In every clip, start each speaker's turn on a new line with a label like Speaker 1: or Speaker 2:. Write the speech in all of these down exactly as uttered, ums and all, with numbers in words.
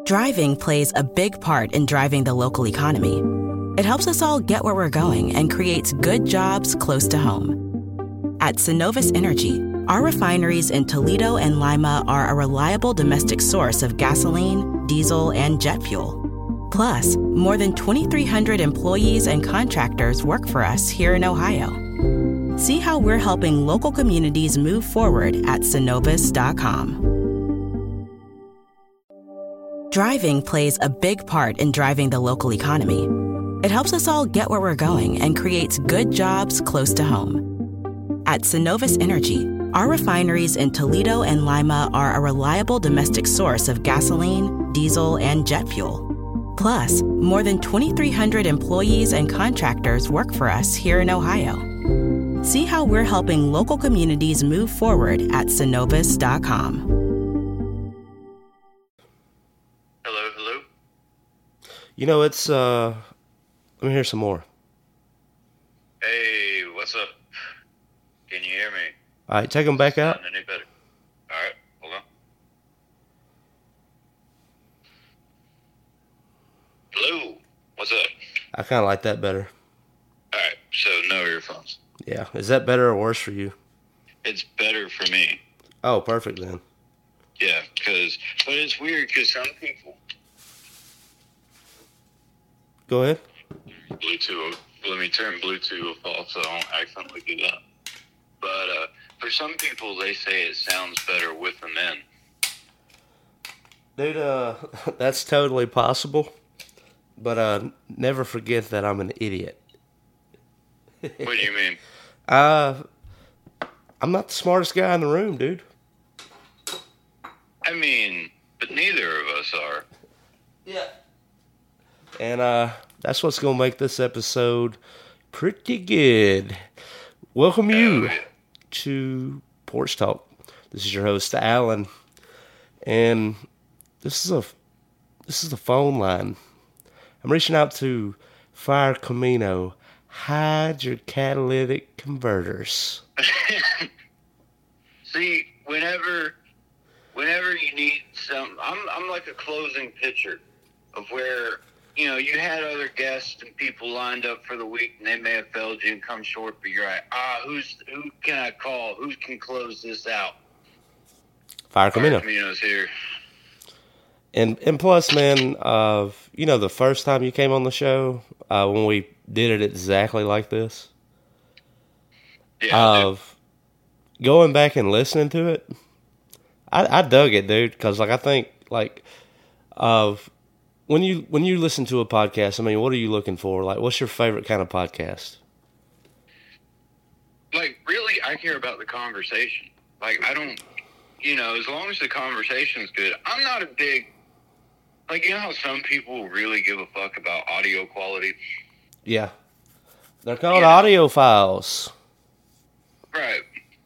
Speaker 1: Driving plays a big part in driving the local economy. It helps us all get where we're going and creates good jobs close to home. At Synovus Energy, our refineries in Toledo and Lima are a reliable domestic source of gasoline, diesel, and jet fuel. Plus, more than twenty-three hundred employees and contractors work for us here in Ohio. See how we're helping local communities move forward at synovus dot com. Driving plays a big part in driving the local economy. It helps us all get where we're going and creates good jobs close to home. At Synovus Energy, our refineries in Toledo and Lima are a reliable domestic source of gasoline, diesel, and jet fuel. Plus, more than twenty-three hundred employees and contractors work for us here in Ohio. See how we're helping local communities move forward at synovus dot com.
Speaker 2: Hello, hello.
Speaker 3: You know, it's, uh, let me hear some more.
Speaker 2: Hey, what's up? Can you hear me?
Speaker 3: All right, take them back out.
Speaker 2: Sound any better? All right, hold on. Hello, what's up?
Speaker 3: I kind of like that better.
Speaker 2: All right, so no earphones.
Speaker 3: Yeah. Is that better or worse for you?
Speaker 2: It's better for me.
Speaker 3: Oh, perfect then.
Speaker 2: Yeah, because, but it's weird because some people.
Speaker 3: Go ahead.
Speaker 2: Bluetooth, let me turn Bluetooth off so I don't accidentally do that. But uh, for some people, they say it sounds better with them in.
Speaker 3: Dude, uh, that's totally possible. But uh, never forget that I'm an idiot.
Speaker 2: What do you mean?
Speaker 3: Uh, I'm not the smartest guy in the room, dude.
Speaker 2: I mean, but neither of us are.
Speaker 3: Yeah. And uh, that's what's going to make this episode pretty good. Welcome you
Speaker 2: Oh, yeah.
Speaker 3: to Porch Talk. This is your host, Alan. And this is a this is the phone line. I'm reaching out to Fire Camino hydrocatalytic converters.
Speaker 2: See, whenever, whenever you need some, I'm I'm like a closing pitcher of where, you know, you had other guests and people lined up for the week and they may have failed you and come short, but you're like, ah, who's who can I call? Who can close this out?
Speaker 3: Fire Camino.
Speaker 2: Camino's here.
Speaker 3: And and plus, man, uh, you know, the first time you came on the show, uh, when we did it exactly like this,
Speaker 2: Yeah,
Speaker 3: of uh, going back and listening to it, I, I dug it, dude. Because like I think like of when you when you listen to a podcast, I mean, what are you looking for? Like, what's your favorite kind of podcast?
Speaker 2: like really, I care about the conversation. Like, I don't, you know, as long as the conversation's good. I'm not a big, like, you know how some people really give a fuck about audio quality?
Speaker 3: Yeah, they're called
Speaker 2: Yeah.
Speaker 3: audio files.
Speaker 2: Right.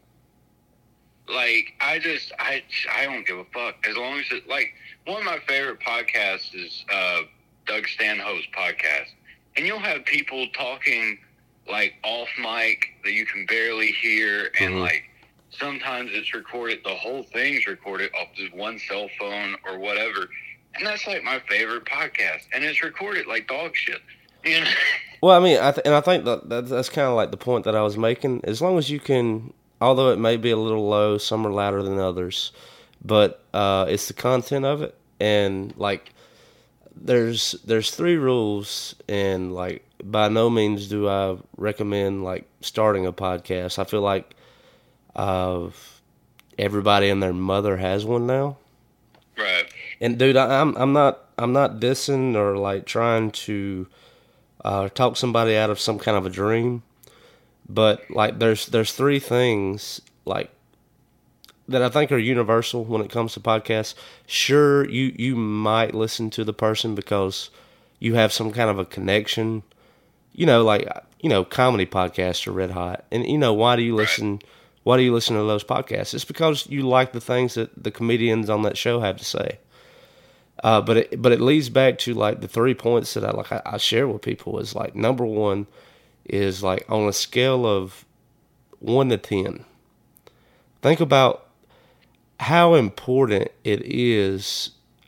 Speaker 2: Like, I just, I, I don't give a fuck. As long as it, like, one of my favorite podcasts is uh, Doug Stanhope's podcast. And you'll have people talking, like, off mic that you can barely hear. And,
Speaker 3: Mhm.
Speaker 2: like, sometimes it's recorded, the whole thing's recorded off just one cell phone or whatever. And that's, like, my favorite podcast. And it's recorded like dog shit. You know?
Speaker 3: Well, I mean, I th- and I think that, that that's kind of like the point that I was making. As long as you can, although it may be a little low, some are louder than others, but uh, it's the content of it. And like, there's there's three rules, and like, by no means do I recommend like starting a podcast. I feel like uh, everybody and their mother has one now.
Speaker 2: Right.
Speaker 3: And dude, I, I'm I'm not I'm not dissing or like trying to uh, talk somebody out of some kind of a dream, but like there's there's three things like that I think are universal when it comes to podcasts. Sure, you you might listen to the person because you have some kind of a connection. You know, like you know, comedy podcasts are red hot, and you know why do you listen? Why do you listen to those podcasts? It's because you like the things that the comedians on that show have to say. Uh, but it, but it leads back to like the three points that I like I, I share with people is like number one is like on a scale of one to ten. Think about how important it is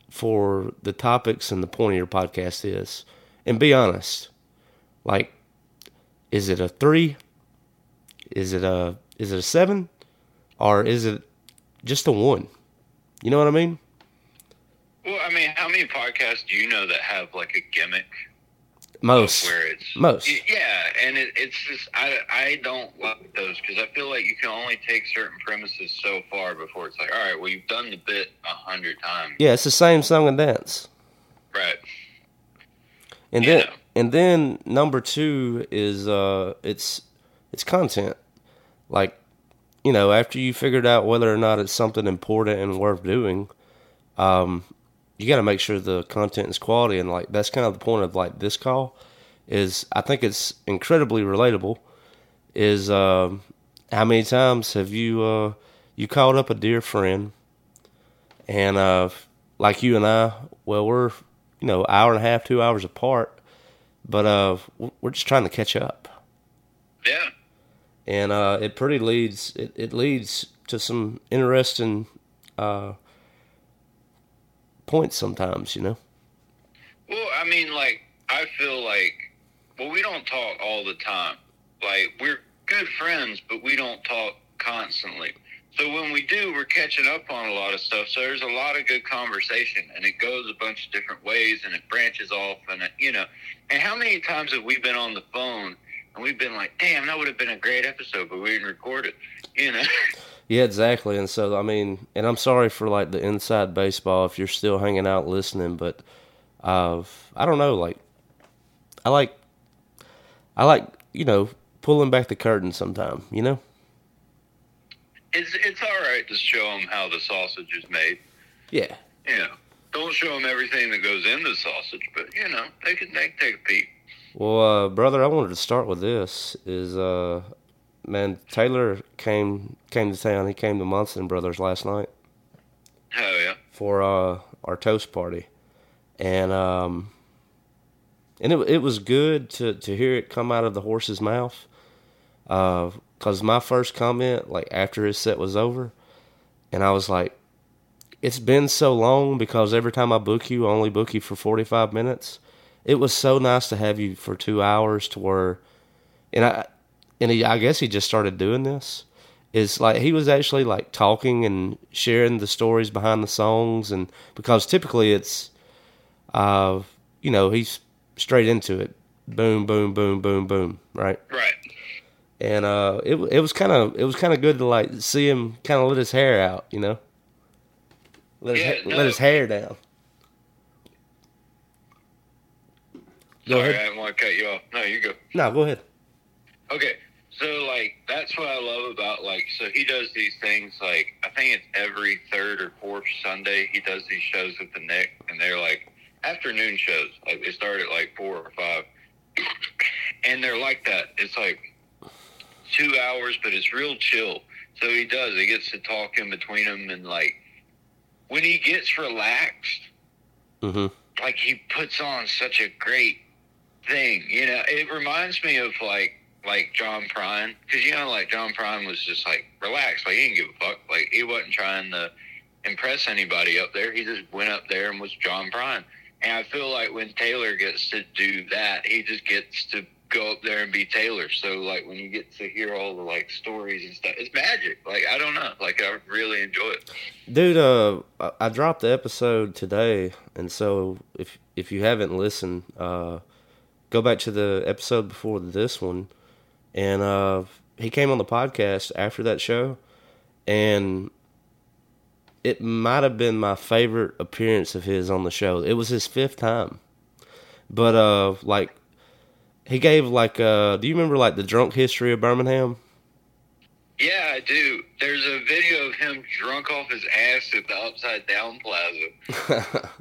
Speaker 3: for the topics and the point of your podcast is, and be honest, like, is it a three? Is it a is it a seven, or is it just a one? You know what I mean?
Speaker 2: Well, I mean, how many podcasts do you know that have like a gimmick?
Speaker 3: Most.
Speaker 2: Where it's
Speaker 3: Most.
Speaker 2: Yeah, and it, it's just I I don't like those because I feel like you can only take certain premises so far before it's like, all right, well, you've done the bit a hundred times.
Speaker 3: Yeah, it's the same song and dance.
Speaker 2: Right.
Speaker 3: And
Speaker 2: You
Speaker 3: then
Speaker 2: know.
Speaker 3: and then number two is uh it's it's content. Like, you know, after you figured out whether or not it's something important and worth doing, um, you got to make sure the content is quality. And like that's kind of the point of like this call. Is I think it's incredibly relatable. Is um, how many times have you uh, you called up a dear friend, and uh, like you and I, well, we're you know hour and a half, two hours apart, but uh, we're just trying to catch up.
Speaker 2: Yeah.
Speaker 3: And uh, it pretty leads it, it leads to some interesting uh, points sometimes, you know.
Speaker 2: Well, I mean, like I feel like, well, we don't talk all the time. Like we're good friends, but we don't talk constantly. So when we do, we're catching up on a lot of stuff. So there's a lot of good conversation, and it goes a bunch of different ways, and it branches off, and it, you know. And how many times have we been on the phone? And we've been like, damn, that would have been a great episode, but we didn't record it, you know?
Speaker 3: Yeah, exactly. And so, I mean, and I'm sorry for, like, the inside baseball if you're still hanging out listening, but uh, I don't know, like, I like, I like, you know, pulling back the curtain sometime, you know?
Speaker 2: It's it's all right to show them how the sausage is made.
Speaker 3: Yeah.
Speaker 2: You know, don't show them everything that goes in the sausage, but, you know, they can, they can take a peek.
Speaker 3: Well, uh, brother, I wanted to start with this. Is uh, man, Taylor came came to town. He came to Munson Brothers last night.
Speaker 2: Hell yeah!
Speaker 3: For uh, our toast party, and um, and it it was good to, to hear it come out of the horse's mouth. Uh, cause my first comment, like after his set was over, and I was like, "It's been so long because every time I book you, I only book you for forty-five minutes." It was so nice to have you for two hours to where, and I, and he, I guess he just started doing this. Is like he was actually like talking and sharing the stories behind the songs, and because typically it's, uh, you know, he's straight into it, boom, boom, boom, boom, boom, right?
Speaker 2: Right.
Speaker 3: And uh, it it was kind of it was kind of good to like see him kind of let his hair out, you know, let his
Speaker 2: Yeah,
Speaker 3: ha-
Speaker 2: no.
Speaker 3: let his hair down. Go
Speaker 2: Sorry,
Speaker 3: ahead.
Speaker 2: I didn't want to cut you off. No, you go.
Speaker 3: No, go ahead.
Speaker 2: Okay, so, like, that's what I love about, like, so he does these things, like, I think it's every third or fourth Sunday he does these shows with the Nick, and they're, like, afternoon shows. Like, they start at, like, four or five, and they're like that. It's, like, two hours, but it's real chill. So he does. He gets to talk in between them, and, like, when he gets relaxed,
Speaker 3: Mm-hmm.
Speaker 2: like, he puts on such a great thing, you know. It reminds me of like like John Prine, because you know, like John Prine was just like relaxed, like he didn't give a fuck, like he wasn't trying to impress anybody up there. He just went up there and was John Prine. And I feel like when Taylor gets to do that, he just gets to go up there and be Taylor. So like when you get to hear all the like stories and stuff, it's magic. Like I don't know, like I really enjoy it.
Speaker 3: Dude, uh, I- I dropped the episode today, and so if if you haven't listened, uh, go back to the episode before this one, and uh, he came on the podcast after that show, and it might have been my favorite appearance of his on the show. It was his fifth time, but uh, like he gave like uh, do you remember like the drunk history of Birmingham?
Speaker 2: Yeah, I do. There's a video of him drunk off his ass at the Upside Down Plaza.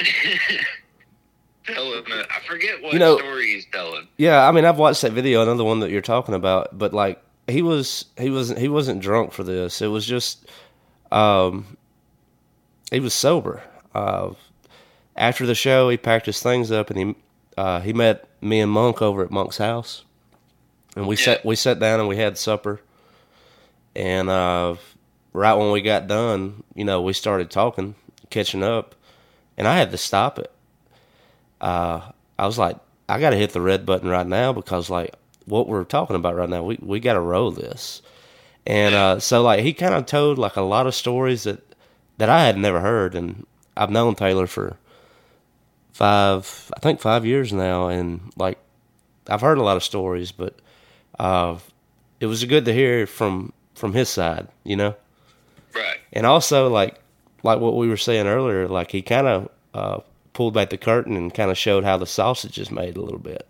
Speaker 2: Telling it. I forget what
Speaker 3: You know-
Speaker 2: story he's telling.
Speaker 3: Yeah, I mean, I've watched that video, another one that you're talking about, but like he was, he wasn't, he wasn't drunk for this. It was just, um, he was sober. Uh, after the show, he packed his things up and he, uh, he met me and Monk over at Monk's house, and we
Speaker 2: Yeah.
Speaker 3: sat, we sat down and we had supper, and uh, right when we got done, you know, we started talking, catching up, and I had to stop it. Uh, I was like, I got to hit the red button right now because like what we're talking about right now, we we got to roll this. And uh, so like he kind of told like a lot of stories that that I had never heard, and I've known Taylor for five, I think five years now, and like I've heard a lot of stories, but uh, it was good to hear from from his side, you know.
Speaker 2: Right.
Speaker 3: And also like like what we were saying earlier, like he kind of uh, pulled back the curtain and kind of showed how the sausage is made a little bit.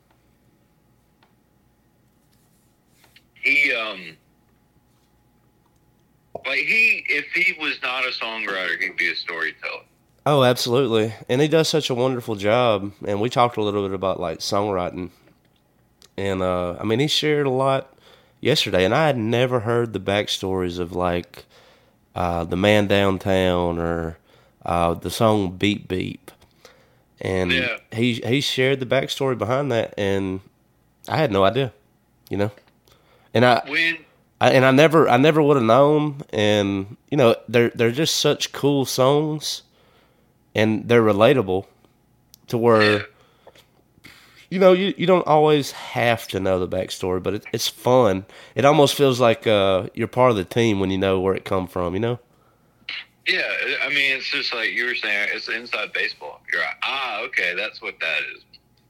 Speaker 2: He um. Like he, if he was not a songwriter, he'd be a storyteller.
Speaker 3: Oh, absolutely. And he does such a wonderful job. And we talked a little bit about like songwriting. And uh, I mean, he shared a lot yesterday. And I had never heard the backstories of like uh, The Man Downtown or uh, the song Beep Beep. And
Speaker 2: yeah.
Speaker 3: he he shared the backstory behind that. And I had no idea, you know. And I.
Speaker 2: When.
Speaker 3: I, and I never, I never would have known, and you know, they're they're just such cool songs, and they're relatable, to where, you know, you, you don't always have to know the backstory, but it, it's fun. It almost feels like uh, you're part of the team when you know where it come from, you know.
Speaker 2: Yeah, I mean, it's just like you were saying, it's inside baseball. You're like, ah, okay, that's what that is.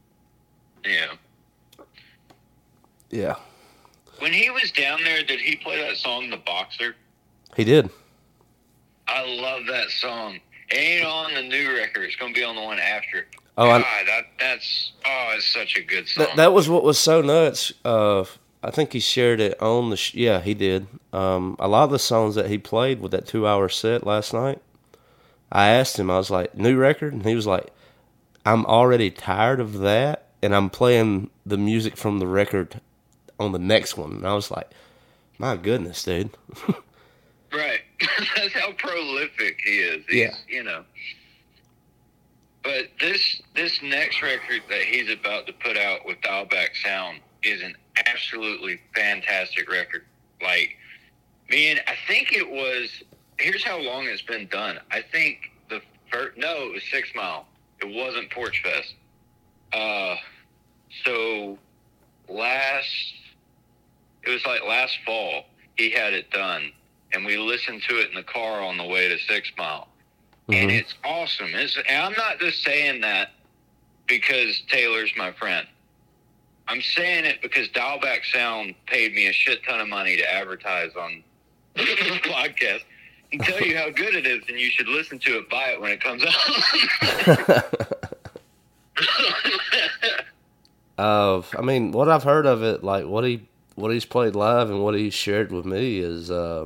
Speaker 2: Yeah.
Speaker 3: Yeah.
Speaker 2: When he was down there, did he play that song, The Boxer?
Speaker 3: He did.
Speaker 2: I love that song. It ain't on the new record. It's going to be on the one after.
Speaker 3: Oh,
Speaker 2: God,
Speaker 3: I,
Speaker 2: that, that's, oh, it's such a good song.
Speaker 3: That, that was what was so nuts. Uh, I think he shared it on the, sh- yeah, he did. Um, a lot of the songs that he played with that two-hour set last night, I asked him, I was like, new record? And he was like, I'm already tired of that, and I'm playing the music from the record on the next one. And I was like, my goodness, dude.
Speaker 2: Right. That's how prolific he is. He's,
Speaker 3: yeah.
Speaker 2: You know. But this this next record that he's about to put out with Dialback Sound is an absolutely fantastic record. Like, man, I think it was, here's how long it's been done. I think the first, no, it was Six Mile. It wasn't Porch Fest. Uh, so last, it was like last fall, he had it done, and we listened to it in the car on the way to Six Mile. Mm-hmm. And it's awesome. It's, and I'm not just saying that because Taylor's my friend. I'm saying it because Dialback Sound paid me a shit ton of money to advertise on this podcast and tell you how good it is, and you should listen to it, buy it when it comes out.
Speaker 3: uh, I mean, what I've heard of it, like what he what he's played live and what he's shared with me is, uh,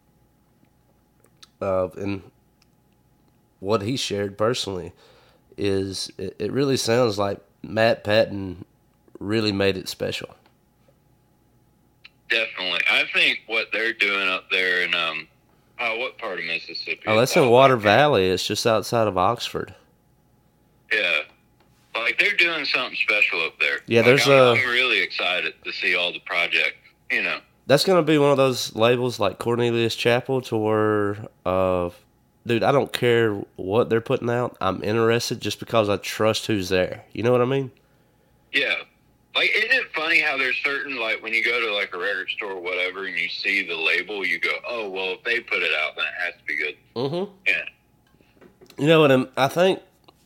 Speaker 3: uh, and what he shared personally is, it, it really sounds like Matt Patton really made it special.
Speaker 2: Definitely. I think what they're doing up there in, um, oh, what part of Mississippi?
Speaker 3: Oh, that's in Water Valley. It's just outside of Oxford.
Speaker 2: Yeah. Like, they're doing something special up there.
Speaker 3: Yeah,
Speaker 2: like,
Speaker 3: there's
Speaker 2: I'm,
Speaker 3: a...
Speaker 2: I'm really excited to see all the projects, you know.
Speaker 3: That's going to be one of those labels like Cornelius Chapel to where, uh, dude, I don't care what they're putting out. I'm interested just because I trust who's there. You know what I mean?
Speaker 2: Yeah. Like, isn't it funny how there's certain, like, when you go to, like, a record store or whatever and you see the label, you go, oh, well, if they put it out, then it has to be good.
Speaker 3: Mm-hmm.
Speaker 2: Yeah.
Speaker 3: You know, and I think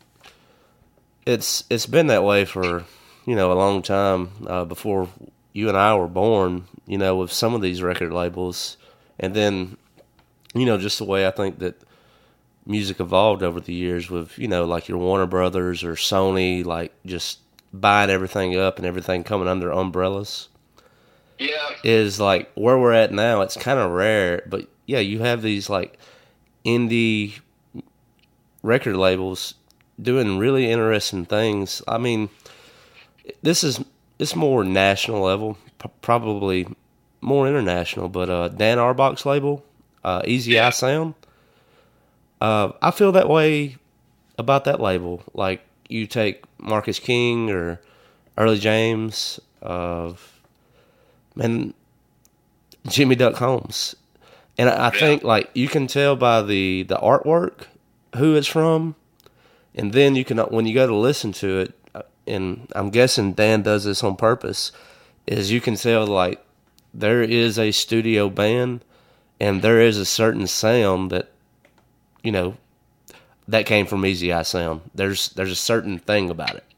Speaker 3: it's it's been that way for, you know, a long time, uh, before you and I were born, you know, with some of these record labels. And then, you know, just the way I think that music evolved over the years with, you know, like your Warner Brothers or Sony, like, just buying everything up and everything coming under umbrellas.
Speaker 2: Yeah.
Speaker 3: Is like where we're at now. It's kind of rare, but yeah, you have these like indie record labels doing really interesting things. I mean, this is it's more national level, p- probably more international, but uh, Dan Auerbach's label, uh, Easy
Speaker 2: yeah.
Speaker 3: Eye Sound, uh, I feel that way about that label. Like, you take Marcus King or Early James, uh, and Jimmy Duck Holmes. And I, I
Speaker 2: yeah.
Speaker 3: think, like, you can tell by the, the artwork who it's from. And then you can, when you go to listen to it, and I'm guessing Dan does this on purpose, is you can tell like there is a studio band and there is a certain sound that, you know, that came from Easy Eye Sound. There's there's a certain thing about it.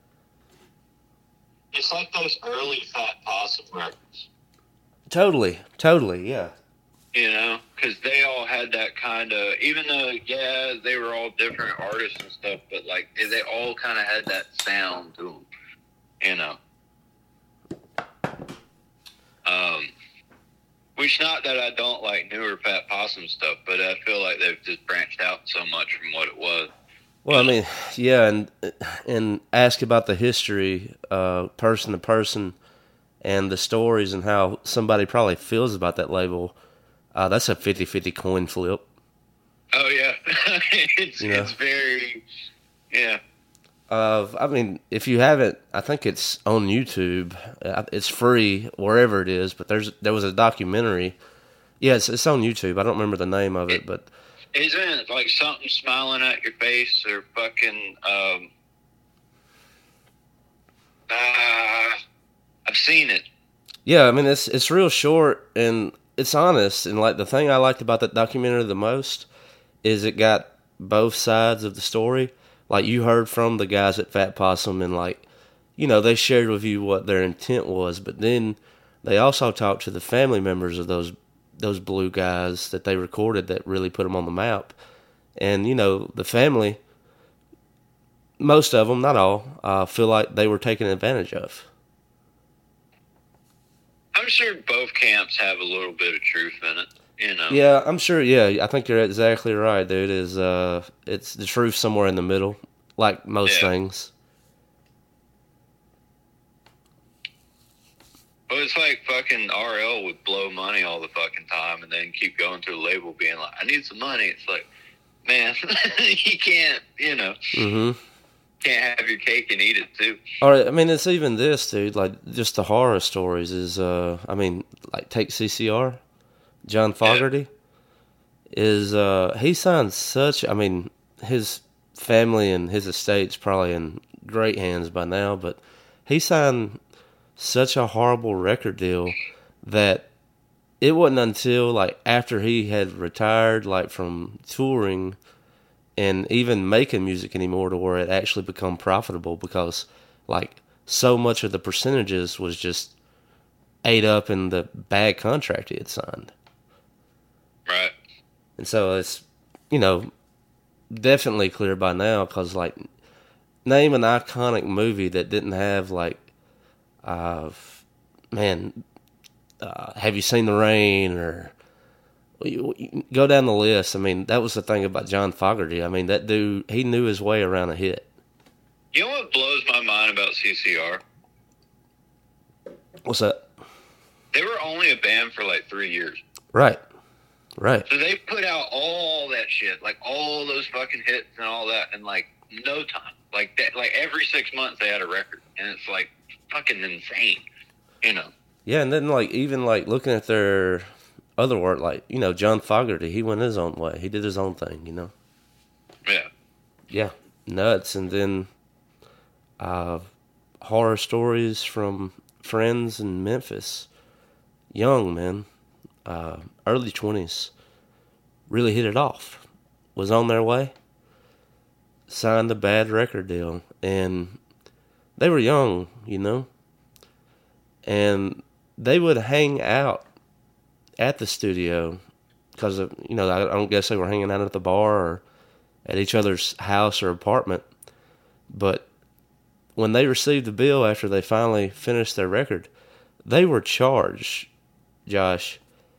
Speaker 2: It's like those early Fat Possum records.
Speaker 3: Totally, totally, yeah.
Speaker 2: You know, because they all had that kind of, even though, yeah, they were all different artists and stuff, but, like, they all kind of had that sound to them, you know. Um, which, not that I don't like newer Fat Possum stuff, but I feel like they've just branched out so much from what it was.
Speaker 3: Well, I mean, yeah, and and ask about the history, uh, person to person, and the stories and how somebody probably feels about that label. Uh, that's a fifty-fifty coin flip.
Speaker 2: Oh, yeah. it's,
Speaker 3: yeah.
Speaker 2: it's very, yeah.
Speaker 3: Uh, I mean, if you haven't, I think it's on YouTube. It's free wherever it is, but there's there was a documentary. Yeah, it's, it's on YouTube. I don't remember the name of it, but...
Speaker 2: Isn't it like something smiling at your face or fucking... Um, uh, I've seen it.
Speaker 3: Yeah, I mean, it's it's real short, and it's honest, and like the thing I liked about that documentary the most is it got both sides of the story. Like you heard from the guys at Fat Possum, and like, you know, they shared with you what their intent was, but then they also talked to the family members of those those blue guys that they recorded that really put them on the map. And you know, the family, most of them, not all, uh, feel like they were taken advantage of.
Speaker 2: I'm sure both camps have a little bit of truth in it, you know.
Speaker 3: Yeah, I'm sure. Yeah, I think you're exactly right, dude. Is uh, it's the truth somewhere in the middle, like most
Speaker 2: yeah.
Speaker 3: things.
Speaker 2: Well, it's like fucking R L would blow money all the fucking time, and then keep going to a label being like, "I need some money." It's like, man, you can't, you know.
Speaker 3: Mm-hmm.
Speaker 2: Can't have your cake and eat it too.
Speaker 3: All right, I mean, it's even this, dude. Like, just the horror stories is, uh, I mean, like, take C C R, John Fogerty, yeah. is, uh, he signed such, I mean, his family and his estate's probably in great hands by now, but he signed such a horrible record deal that it wasn't until, like, after he had retired, like, from touring and even making music anymore to where it actually become profitable because, like, so much of the percentages was just ate up in the bad contract he had signed.
Speaker 2: Right.
Speaker 3: And so it's, you know, definitely clear by now because, like, name an iconic movie that didn't have, like, uh, man, uh, Have You Seen the Rain or... You, you go down the list. I mean, that was the thing about John Fogerty. I mean, that dude, he knew his way around a hit.
Speaker 2: You know what blows my mind about C C R?
Speaker 3: What's that?
Speaker 2: They were only a band for like three years.
Speaker 3: Right. Right.
Speaker 2: So they put out all that shit, like all those fucking hits and all that in like no time. Like that, like every six months they had a record, and it's like fucking insane, you know?
Speaker 3: Yeah, and then like even like looking at their other work, like, you know, John Fogerty, he went his own way. He did his own thing, you know?
Speaker 2: Yeah.
Speaker 3: Yeah, nuts. And then uh, horror stories from friends in Memphis. Young, man. Uh, early twenties. Really hit it off. Was on their way. Signed a bad record deal. And they were young, you know? And they would hang out at the studio because of, you know, I don't guess they were hanging out at the bar or at each other's house or apartment. But when they received the bill after they finally finished their record, they were charged, Josh,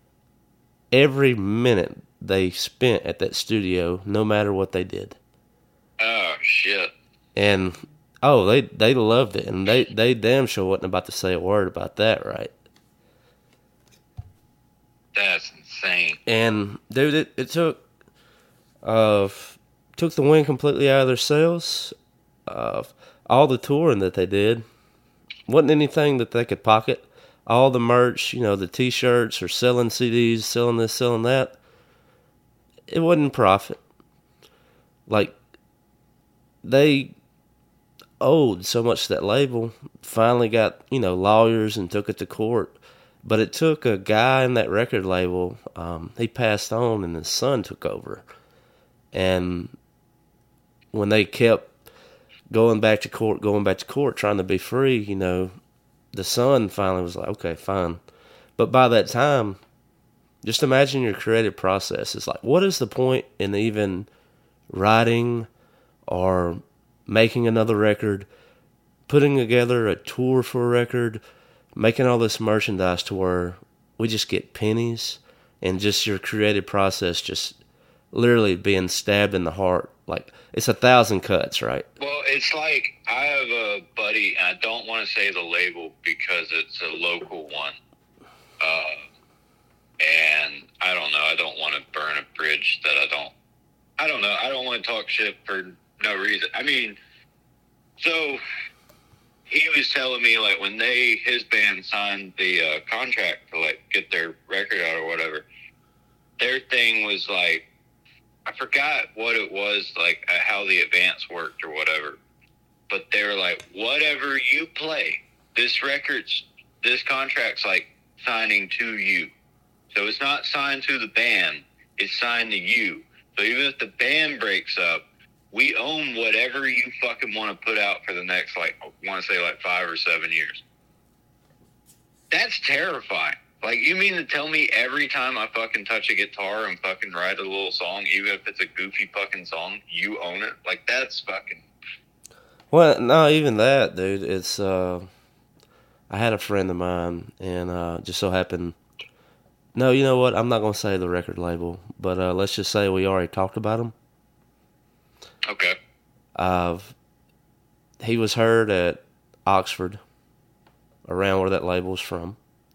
Speaker 3: every minute they spent at that studio, no matter what they did.
Speaker 2: Oh, shit.
Speaker 3: And, oh, they, they loved it. And they, they damn sure wasn't about to say a word about that, right?
Speaker 2: That's insane.
Speaker 3: And dude, it, it took uh took the wind completely out of their sails. Uh, all the touring that they did wasn't anything that they could pocket. All the merch, you know, the T-shirts or selling C Ds, selling this, selling that. It wasn't profit. Like they owed so much to that label. Finally got, you know, lawyers and took it to court. But it took a guy in that record label, um, he passed on and his son took over. And when they kept going back to court, going back to court, trying to be free, you know, the son finally was like, okay, fine. But by that time, just imagine your creative process. It's like, what is the point in even writing or making another record, putting together a tour for a record, making all this merchandise to where we just get pennies and just your creative process just literally being stabbed in the heart. Like, it's a thousand cuts, right?
Speaker 2: Well, it's like, I have a buddy, and I don't want to say the label because it's a local one. Uh, and I don't know, I don't want to burn a bridge that I don't, I don't know, I don't want to talk shit for no reason. I mean, so he was telling me, like, when they, his band signed the uh, contract to, like, get their record out or whatever, their thing was, like, I forgot what it was, like, uh, how the advance worked or whatever, but they were like, whatever you play, this record's, this contract's, like, signing to you. So it's not signed to the band, it's signed to you. So even if the band breaks up, we own whatever you fucking want to put out for the next, like, I want to say, like, five or seven years. That's terrifying. Like, you mean to tell me every time I fucking touch a guitar and fucking write a little song, even if it's a goofy fucking song, you own it? Like, that's fucking...
Speaker 3: Well, no, even that, dude. It's, uh... I had a friend of mine, and uh, just so happened... No, you know what? I'm not going to say the record label, but uh, let's just say we already talked about him.
Speaker 2: Okay.
Speaker 3: Uh, he was heard at Oxford, around where that label's from.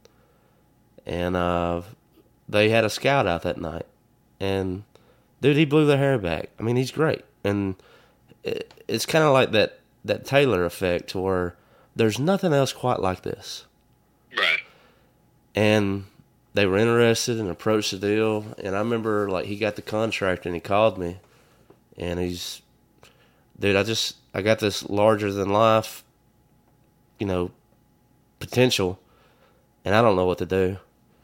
Speaker 3: And uh, they had a scout out that night. And, dude, he blew their hair back. I mean, he's great. And it, it's kind of like that, that Taylor effect where there's nothing else quite like this.
Speaker 2: Right.
Speaker 3: And they were interested and approached the deal. And I remember, like, he got the contract and he called me. And he's, dude, I just, I got this larger than life, you know, potential. And I don't know what to do.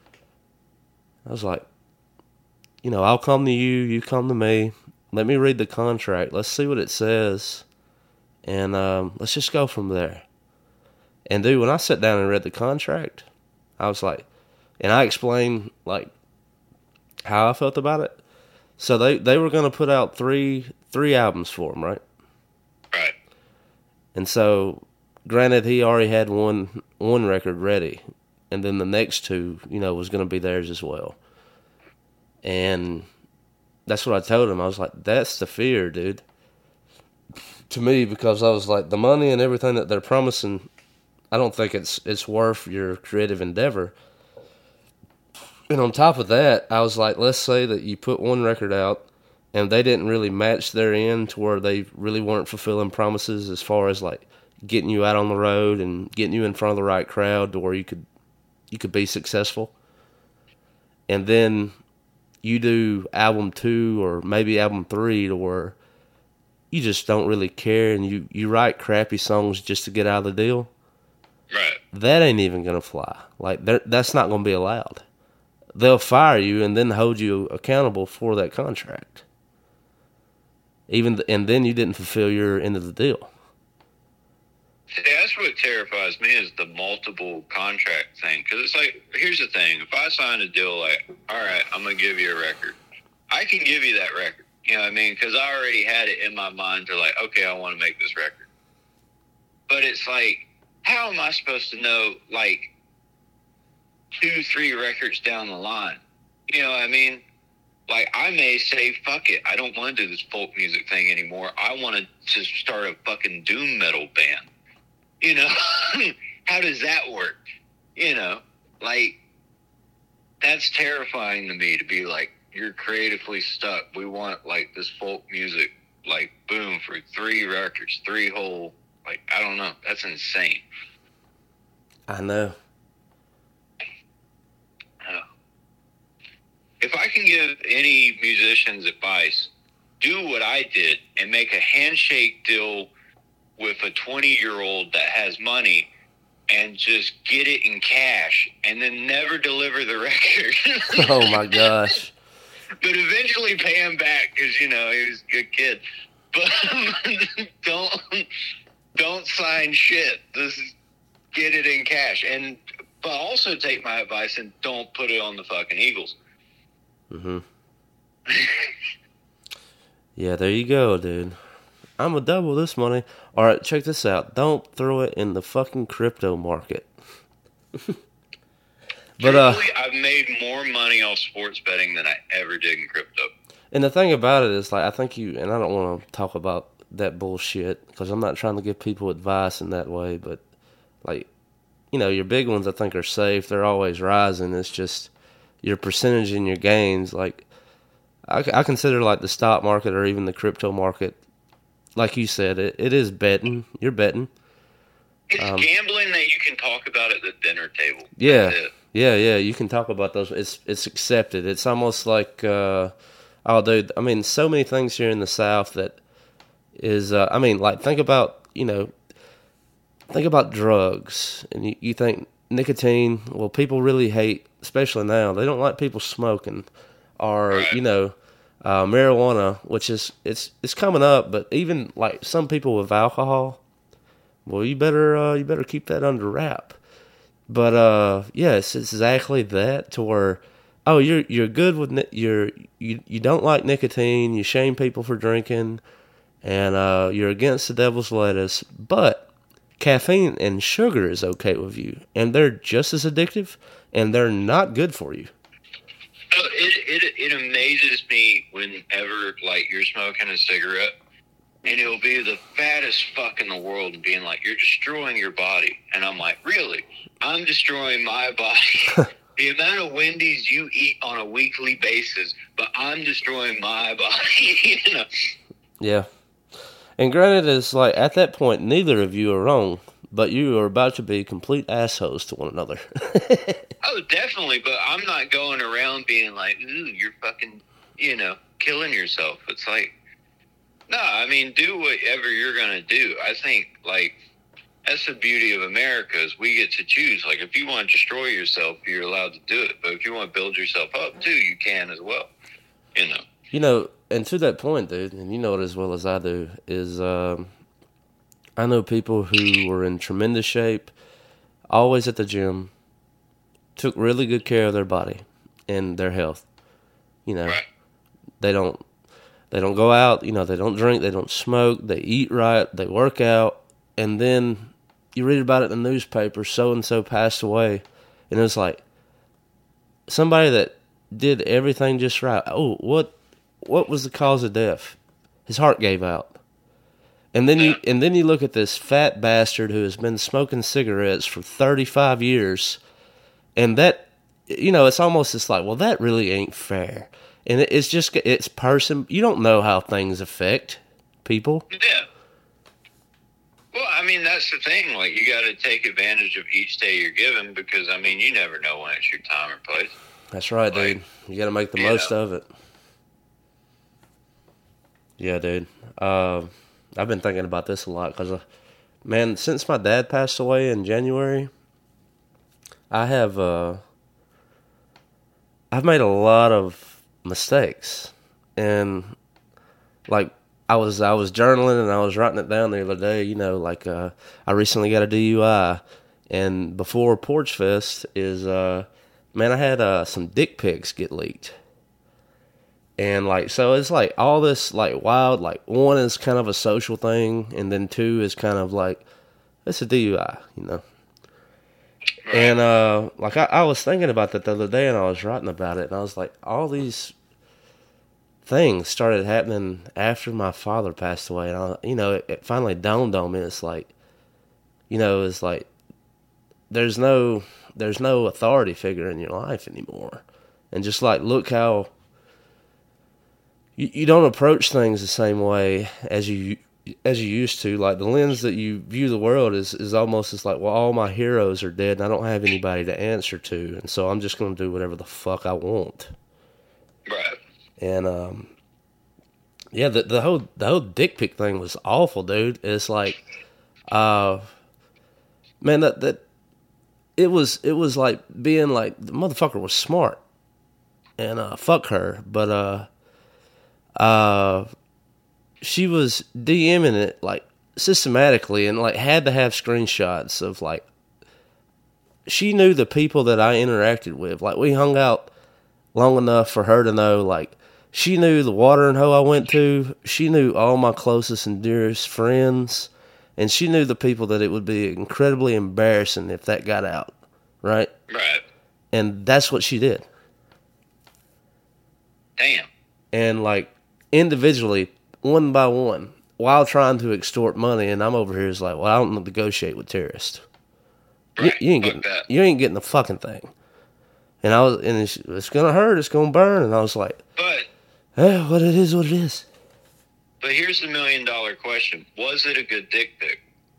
Speaker 3: I was like, you know, I'll come to you, you come to me. Let me read the contract. Let's see what it says. And um, let's just go from there. And, dude, when I sat down and read the contract, I was like, and I explained, like, how I felt about it. So they, they were going to put out three three albums for him, right?
Speaker 2: Right.
Speaker 3: And so, granted, he already had one one record ready. And then the next two, you know, was going to be theirs as well. And that's what I told him. I was like, that's the fear, dude. To me, because I was like, the money and everything that they're promising, I don't think it's it's worth your creative endeavor. And on top of that, I was like, let's say that you put one record out and they didn't really match their end to where they really weren't fulfilling promises as far as, like, getting you out on the road and getting you in front of the right crowd to where you could you could be successful. And then you do album two or maybe album three to where you just don't really care and you, you write crappy songs just to get out of the deal.
Speaker 2: Right.
Speaker 3: That ain't even going to fly. Like, that's not going to be allowed. They'll fire you and then hold you accountable for that contract. Even and then you didn't fulfill your end of the deal.
Speaker 2: See, that's what terrifies me is the multiple contract thing. Because it's like, here's the thing. If I sign a deal like, all right, I'm going to give you a record. I can give you that record. You know what I mean? Because I already had it in my mind to like, okay, I want to make this record. But it's like, how am I supposed to know, like, two, three records down the line? You know what I mean? Like, I may say, fuck it. I don't want to do this folk music thing anymore. I want to just start a fucking doom metal band. You know? How does that work? You know? Like, that's terrifying to me to be like, you're creatively stuck. We want, like, this folk music, like, boom, for three records, three whole, like, I don't know. That's insane.
Speaker 3: I know.
Speaker 2: If I can give any musicians advice, do what I did and make a handshake deal with a twenty-year-old that has money and just get it in cash and then never deliver the record.
Speaker 3: Oh, my gosh.
Speaker 2: But eventually pay him back because, you know, he was a good kid. But don't don't sign shit. Just get it in cash. And but also take my advice and don't put it on the fucking Eagles.
Speaker 3: Mm-hmm. Yeah, there you go, dude. I'm gonna double this money. All right, check this out. Don't throw it in the fucking crypto market. But uh,
Speaker 2: Truthfully, I've made more money off sports betting than I ever did in crypto.
Speaker 3: And the thing about it is, like, I think you, and I don't want to talk about that bullshit because I'm not trying to give people advice in that way, but, like, you know, your big ones I think are safe. They're always rising. It's just your percentage in your gains. Like, I, I consider, like, the stock market or even the crypto market, like you said, it, it is betting. You're betting.
Speaker 2: It's um, gambling that you can talk about at the dinner table.
Speaker 3: Yeah. Yeah, yeah, you can talk about those. It's it's accepted. It's almost like, uh, oh, dude, I mean, so many things here in the South that is, uh, I mean, like, think about, you know, think about drugs. And you, you think nicotine, well, people really hate, especially now, they don't like people smoking. Or, right. you know, uh, marijuana, which is, it's it's coming up, but even, like, some people with alcohol, well, you better uh, you better keep that under wrap. But uh, yes, it's exactly that. To where, oh, you're you're good with ni- you're you you don't like nicotine. You shame people for drinking, and uh, you're against the devil's lettuce. But caffeine and sugar is okay with you, and they're just as addictive, and they're not good for you.
Speaker 2: Oh, it it it amazes me whenever, like, you're smoking a cigarette. And it'll be the fattest fuck in the world and being like, you're destroying your body. And I'm like, really? I'm destroying my body. The amount of Wendy's you eat on a weekly basis, but I'm destroying my body. You know?
Speaker 3: Yeah. And granted, it's like, at that point, neither of you are wrong, but you are about to be complete assholes to one another.
Speaker 2: Oh, definitely. But I'm not going around being like, ooh, you're fucking, you know, killing yourself. It's like, no, I mean, do whatever you're going to do. I think, like, that's the beauty of America is we get to choose. Like, if you want to destroy yourself, you're allowed to do it. But if you want to build yourself up, too, you can as well. You know.
Speaker 3: You know, and to that point, dude, and you know it as well as I do, is um, I know people who were in tremendous shape, always at the gym, took really good care of their body and their health. You know,
Speaker 2: right.
Speaker 3: they don't... They don't go out, you know, they don't drink, they don't smoke, they eat right, they work out, and then you read about it in the newspaper, so-and-so passed away, and it's like, somebody that did everything just right, oh, what what was the cause of death? His heart gave out. And then you and then you look at this fat bastard who has been smoking cigarettes for thirty-five years, and that, you know, it's almost just like, well, that really ain't fair. And it's just, it's person, you don't know how things affect people.
Speaker 2: Yeah. Well, I mean, that's the thing. Like, you got to take advantage of each day you're given because, I mean, you never know when it's your time or place.
Speaker 3: That's right, like, dude. You got to make the most know. of it. Yeah, dude. Uh, I've been thinking about this a lot because, uh, man, since my dad passed away in January, I have, uh, I've made a lot of mistakes, and like I was I was journaling and I was writing it down the other day, you know, like uh I recently got a D U I, and before Porch Fest is uh man I had uh some dick pics get leaked, and like so it's like all this like wild, like one is kind of a social thing, and then two is kind of like it's a D U I, you know. And, uh, like, I, I was thinking about that the other day, and I was writing about it, and I was like, all these things started happening after my father passed away, and, I, you know, it, it finally dawned on me, it's like, you know, it's like, there's no, there's no authority figure in your life anymore, and just, like, look how, you, you don't approach things the same way as you as you used to. Like, the lens that you view the world is, is almost as like, well, all my heroes are dead and I don't have anybody to answer to, and so I'm just going to do whatever the fuck I want.
Speaker 2: Right.
Speaker 3: And, um, Yeah, the the whole the whole dick pic thing was awful, dude. It's like, uh, man, that that it was it was like being like the motherfucker was smart, and uh, fuck her, but uh, uh, she was DMing it like systematically and like had to have screenshots of like she knew the people that I interacted with. Like we hung out long enough for her to know like. She knew the watering hole I went to. She knew all my closest and dearest friends. And she knew the people that it would be incredibly embarrassing if that got out. Right?
Speaker 2: Right.
Speaker 3: And that's what she did.
Speaker 2: Damn.
Speaker 3: And, like, individually, one by one, while trying to extort money. And I'm over here is like, well, I don't negotiate with terrorists.
Speaker 2: Right.
Speaker 3: You, you, ain't
Speaker 2: Fuck
Speaker 3: getting,
Speaker 2: that.
Speaker 3: you ain't getting the fucking thing. And I was, and it's, it's going to hurt. It's going to burn. And I was like,
Speaker 2: But...
Speaker 3: eh, what it is, what it is.
Speaker 2: But here's the million dollar question. Was it a good dick pic?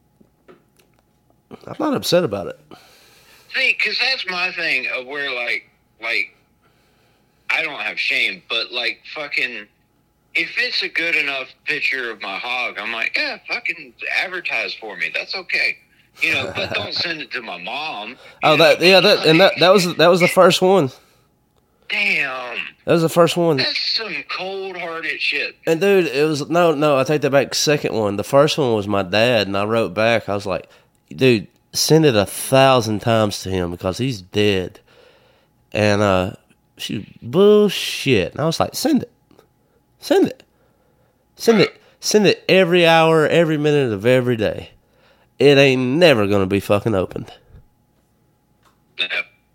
Speaker 3: I'm not upset about it.
Speaker 2: See, because that's my thing of where, like, like, I don't have shame, but, like, fucking, if it's a good enough picture of my hog, I'm like, yeah, fucking advertise for me. That's okay. You know, but don't send it to my mom.
Speaker 3: Oh, that,
Speaker 2: know?
Speaker 3: yeah, that, and that, that was, that was the first one.
Speaker 2: Damn.
Speaker 3: That was the first one.
Speaker 2: That's some cold-hearted shit.
Speaker 3: And dude, it was, no, no, I take that back. Second one. The first one was my dad, and I wrote back. I was like, dude, send it a thousand times to him because he's dead. And uh, she, bullshit. And I was like, send it. Send it. Send it. Send it every hour, every minute of every day. It ain't never going to be fucking opened.
Speaker 2: Yeah.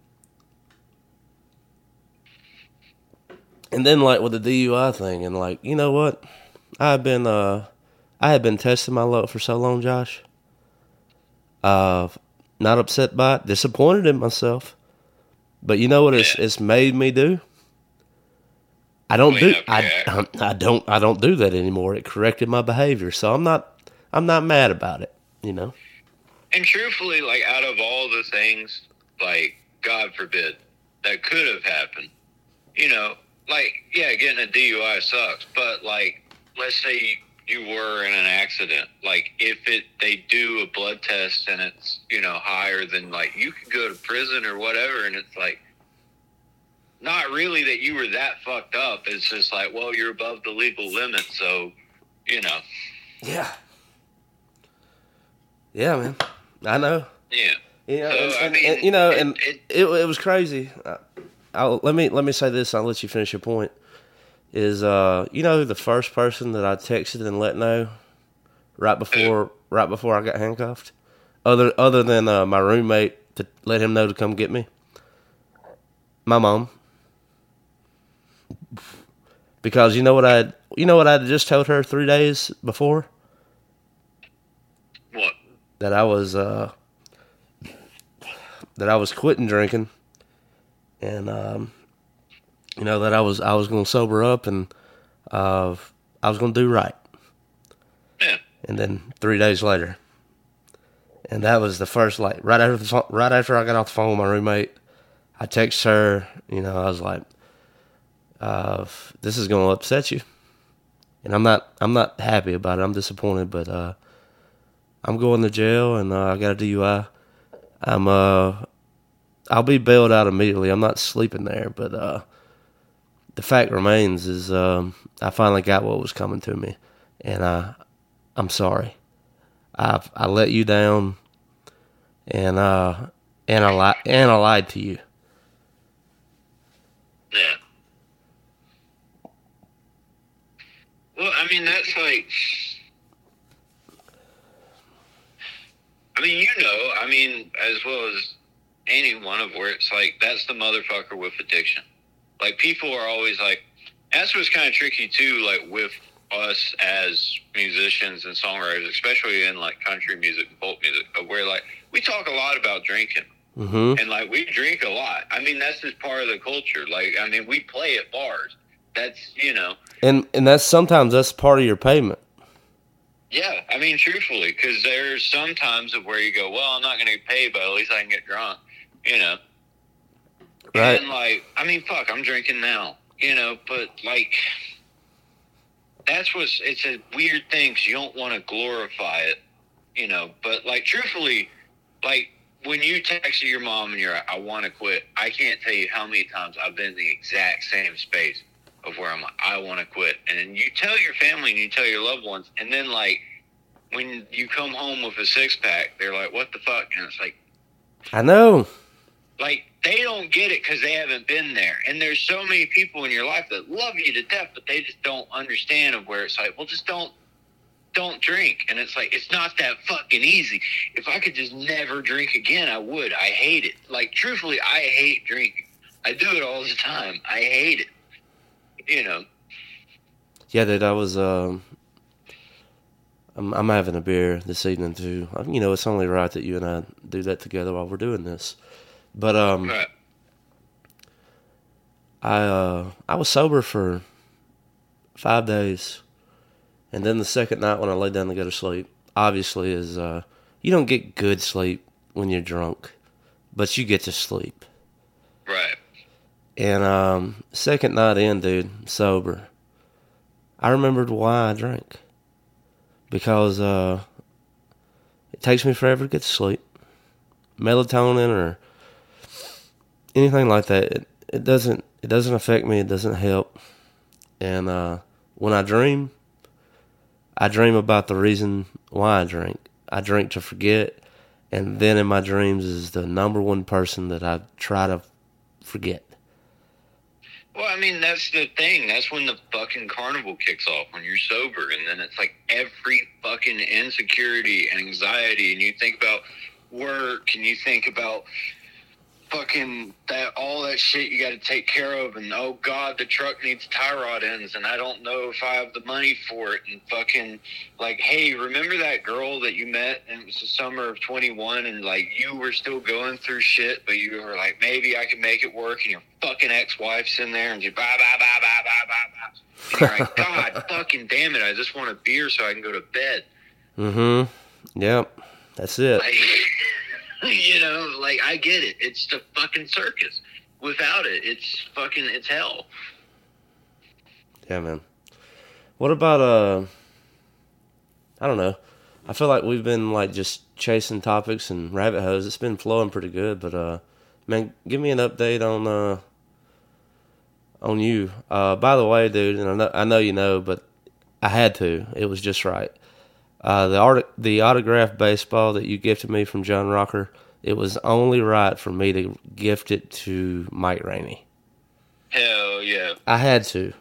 Speaker 3: And then, like, with the D U I thing, and, like, you know what? I've been, uh, I had been testing my luck for so long, Josh. Uh, not upset by it, disappointed in myself. But you know what it's,
Speaker 2: Yeah.
Speaker 3: it's made me do? I don't
Speaker 2: Clean
Speaker 3: do,
Speaker 2: up
Speaker 3: I,
Speaker 2: your act.
Speaker 3: I don't, I don't do that anymore. It corrected my behavior. So I'm not, I'm not mad about it, you know?
Speaker 2: And truthfully, like, out of all the things, like, God forbid, that could have happened, you know, like, yeah, getting a D U I sucks, but, like, let's say you were in an accident. Like, if it they do a blood test and it's, you know, higher than, like, you could go to prison or whatever, and it's, like, not really that you were that fucked up. It's just like, well, you're above the legal limit, so, you know.
Speaker 3: Yeah. Yeah, man. I know.
Speaker 2: Yeah.
Speaker 3: You know,
Speaker 2: So,
Speaker 3: and,
Speaker 2: I
Speaker 3: and-
Speaker 2: mean,
Speaker 3: and, you know,
Speaker 2: it-
Speaker 3: and
Speaker 2: it-
Speaker 3: it, it was crazy. Uh, I'll, let me let me say this. I'll let you finish your point. Is uh, you know, the first person that I texted and let know right before right before I got handcuffed, other other than uh, my roommate to let him know to come get me. My mom, because you know what I you know what I just told her three days before
Speaker 2: What?
Speaker 3: that I was uh, that I was quitting drinking. And um, you know that I was I was gonna sober up and uh, I was gonna do right.
Speaker 2: Yeah.
Speaker 3: And then three days later, and that was the first like right after the, pho- right after I got off the phone with my roommate, I texted her. You know, I was like, uh, "This is gonna upset you," and I'm not I'm not happy about it. I'm disappointed, but uh, I'm going to jail and uh, I got a D U I. I'm uh. I'll be bailed out immediately. I'm not sleeping there, but uh, the fact remains is um, I finally got what was coming to me, and I, I'm sorry. I I let you down, and uh, and I li- and I lied to you.
Speaker 2: Yeah. Well, I mean, that's like, I mean, you know, I mean, as well as any one of where it's like, that's the motherfucker with addiction. Like, people are always like, that's what's kind of tricky too, like with us as musicians and songwriters, especially in like country music and folk music, where like, we talk a lot about drinking.
Speaker 3: Mm-hmm.
Speaker 2: And like, we drink a lot. I mean, that's just part of the culture. Like, I mean, we play at bars. That's, you know.
Speaker 3: And and that's sometimes that's part of your payment.
Speaker 2: Yeah, I mean, truthfully, because there's some times of where you go, well, I'm not going to get paid, but at least I can get drunk, you know.
Speaker 3: Right.
Speaker 2: And like, I mean, fuck, I'm drinking now, you know, but like, that's what's, it's a weird thing because you don't want to glorify it, you know, but like truthfully, like when you text your mom and you're like, I want to quit, I can't tell you how many times I've been in the exact same space of where I'm like, I want to quit. And then you tell your family and you tell your loved ones, and then like when you come home with a six pack, they're like, what the fuck? And it's like,
Speaker 3: I know.
Speaker 2: Like, they don't get it because they haven't been there. And there's so many people in your life that love you to death, but they just don't understand of where it's like, well, just don't, don't drink. And it's like, it's not that fucking easy. If I could just never drink again, I would. I hate it. Like, truthfully, I hate drinking. I do it all the time. I hate it. You know?
Speaker 3: Yeah, dude, I was, um, I'm, I'm having a beer this evening, too. You know, it's only right that you and I do that together while we're doing this. But um,
Speaker 2: right.
Speaker 3: I uh, I was sober for five days, and then the second night when I laid down to go to sleep, obviously is uh, you don't get good sleep when you're drunk, but you get to sleep.
Speaker 2: Right.
Speaker 3: And um, second night in, dude, sober, I remembered why I drank, because uh, it takes me forever to get to sleep. Melatonin or anything like that, it, it doesn't it doesn't affect me. It doesn't help. And uh, when I dream, I dream about the reason why I drink. I drink to forget, and then in my dreams is the number one person that I try to forget.
Speaker 2: Well, I mean, that's the thing. That's when the fucking carnival kicks off, when you're sober. And then it's like every fucking insecurity and anxiety. And you think about work, and you think about fucking that, all that shit you got to take care of, and oh god, the truck needs tie rod ends, and I don't know if I have the money for it, and fucking like, hey, remember that girl that you met and it was the summer of twenty-one, and like you were still going through shit, but you were like, maybe I can make it work, and your fucking ex-wife's in there, and you blah blah blah blah blah blah blah, and you're like, god fucking damn it, I just want a beer so I can go to bed.
Speaker 3: Mm-hmm. Yep. That's it.
Speaker 2: Like, you know, like, I get it. It's the fucking circus. Without it, it's fucking, it's hell.
Speaker 3: Yeah, man. What about, uh, I don't know. I feel like we've been, like, just chasing topics and rabbit holes. It's been flowing pretty good, but, uh, man, give me an update on, uh, on you. Uh, by the way, dude, and I know, I know you know, but I had to. It was just right. Uh, the art, the autographed baseball that you gifted me from John Rocker, it was only right for me to gift it to Mike Rainey.
Speaker 2: Hell yeah!
Speaker 3: I had to.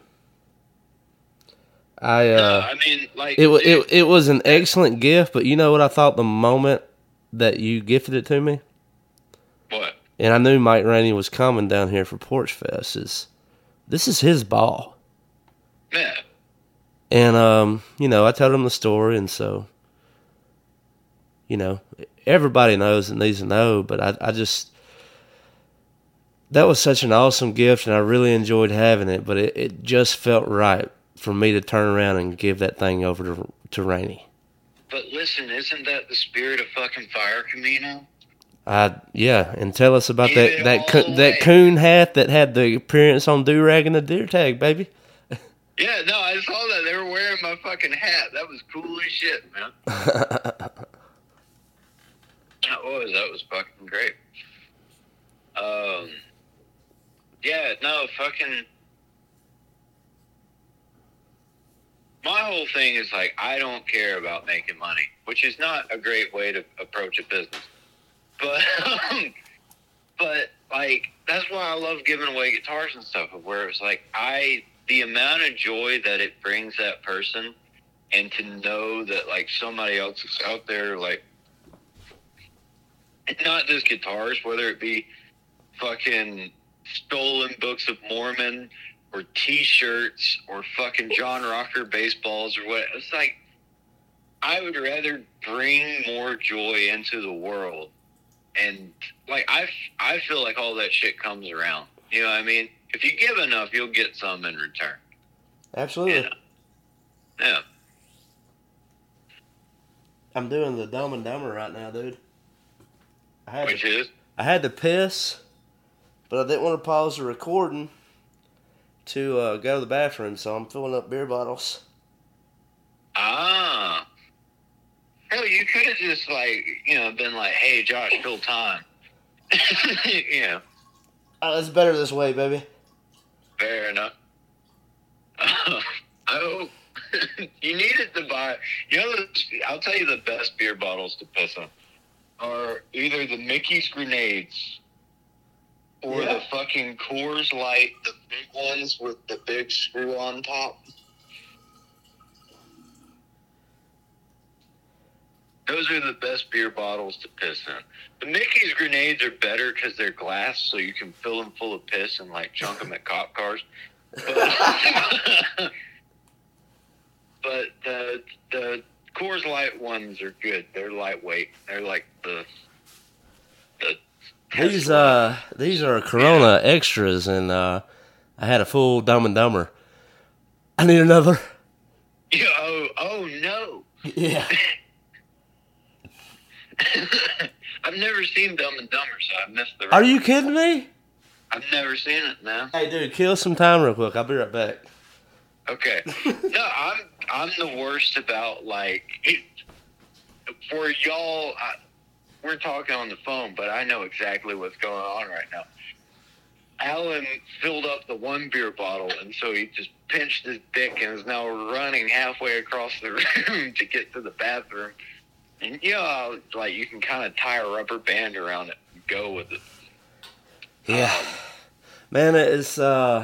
Speaker 3: I uh,
Speaker 2: no, I mean, like
Speaker 3: it was
Speaker 2: dude,
Speaker 3: it it was an excellent gift, but you know what I thought the moment that you gifted it to me?
Speaker 2: What?
Speaker 3: And I knew Mike Rainey was coming down here for Porch Fest. Is this is his ball?
Speaker 2: Yeah.
Speaker 3: And, um, you know, I told him the story, and so, you know, everybody knows and needs to know, but I, I just, that was such an awesome gift, and I really enjoyed having it, but it, it just felt right for me to turn around and give that thing over to, to Rainey.
Speaker 2: But listen, isn't that the spirit of fucking Fire Camino?
Speaker 3: I, yeah, and tell us about
Speaker 2: Give
Speaker 3: that, that,
Speaker 2: all
Speaker 3: co-
Speaker 2: the
Speaker 3: that
Speaker 2: way.
Speaker 3: coon hat that had the appearance on Do-Rag and the Deer Tag, baby.
Speaker 2: Yeah, no, I saw that. They were wearing my fucking hat. That was cool as shit, man. That was. That was fucking great. Um, yeah, no, fucking... My whole thing is, like, I don't care about making money, which is not a great way to approach a business. But, um, but, like, that's why I love giving away guitars and stuff, where it's like, I... the amount of joy that it brings that person, and to know that, like, somebody else is out there, like, not just guitars, whether it be fucking stolen Books of Mormon or T-shirts or fucking John Rocker baseballs or what. It's like, I would rather bring more joy into the world. And, like, I, I feel like all that shit comes around. You know what I mean? If you give enough, you'll get some in return.
Speaker 3: Absolutely.
Speaker 2: You know? Yeah.
Speaker 3: I'm doing the Dumb and Dumber right now, dude. I had
Speaker 2: Which
Speaker 3: to,
Speaker 2: is?
Speaker 3: I had to piss, but I didn't want to pause the recording to uh, go to the bathroom, so I'm filling up beer bottles.
Speaker 2: you could have just, like, you know, been like, hey, Josh, fill time. You know.
Speaker 3: Oh, it's better this way, baby.
Speaker 2: Fair enough. Uh, oh, you needed to buy, you know, I'll tell you the best beer bottles to piss on are either the Mickey's Grenades or
Speaker 3: Yeah.
Speaker 2: the fucking Coors Light, the big ones with the big screw on top. Those are the best beer bottles to piss in. The Mickey's Grenades are better because they're glass, so you can fill them full of piss and, like, chunk them at cop cars. But, but the the Coors Light ones are good. They're lightweight. They're like the the
Speaker 3: These
Speaker 2: Tesla.
Speaker 3: uh these are Corona extras, and uh, I had a full Dumb and Dumber. I need another.
Speaker 2: Yeah, oh, oh no.
Speaker 3: Yeah.
Speaker 2: I've never seen Dumb and Dumber, so I've missed the.
Speaker 3: Are you kidding me?
Speaker 2: I've never seen it, man.
Speaker 3: Hey, dude, kill some time real quick. I'll be right back.
Speaker 2: Okay. No, I'm I'm the worst about, like, it, for y'all. I, we're talking on the phone, but I know exactly what's going on right now. Alan filled up the one beer bottle, and so he just pinched his dick and is now running halfway across the room to get to the bathroom. And, you know, like, you can kind of tie a rubber band around it and go with it.
Speaker 3: Yeah. Man, it's uh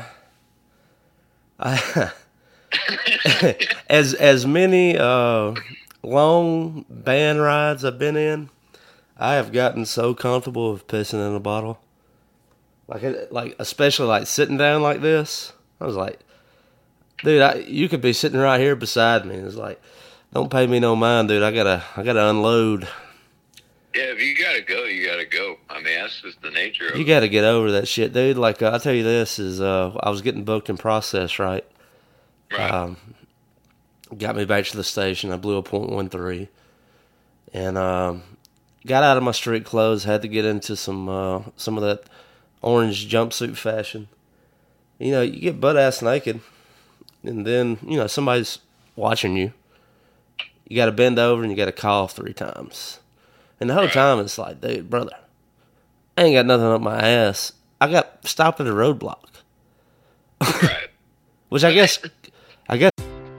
Speaker 3: I as as many uh long band rides I've been in, I have gotten so comfortable with pissing in a bottle. Like it, like especially like sitting down like this. I was like, dude, I, you could be sitting right here beside me. It's like, don't pay me no mind, dude. I gotta I gotta unload.
Speaker 2: Yeah, if you gotta go, you gotta go. I mean, that's just the nature of
Speaker 3: You
Speaker 2: it.
Speaker 3: got to get over that shit, dude. Like, uh, I'll tell you this, is uh, I was getting booked in process, right?
Speaker 2: Right.
Speaker 3: Um, got me back to the station. I blew a point one three. And um, got out of my street clothes, had to get into some uh, some of that orange jumpsuit fashion. You know, you get butt-ass naked, and then, you know, somebody's watching you. You got to bend over, and you got to cough three times. And the whole time, it's like, dude, brother, I ain't got nothing up my ass. I got stopped at a roadblock.
Speaker 2: Right.
Speaker 3: Which I guess, I guess.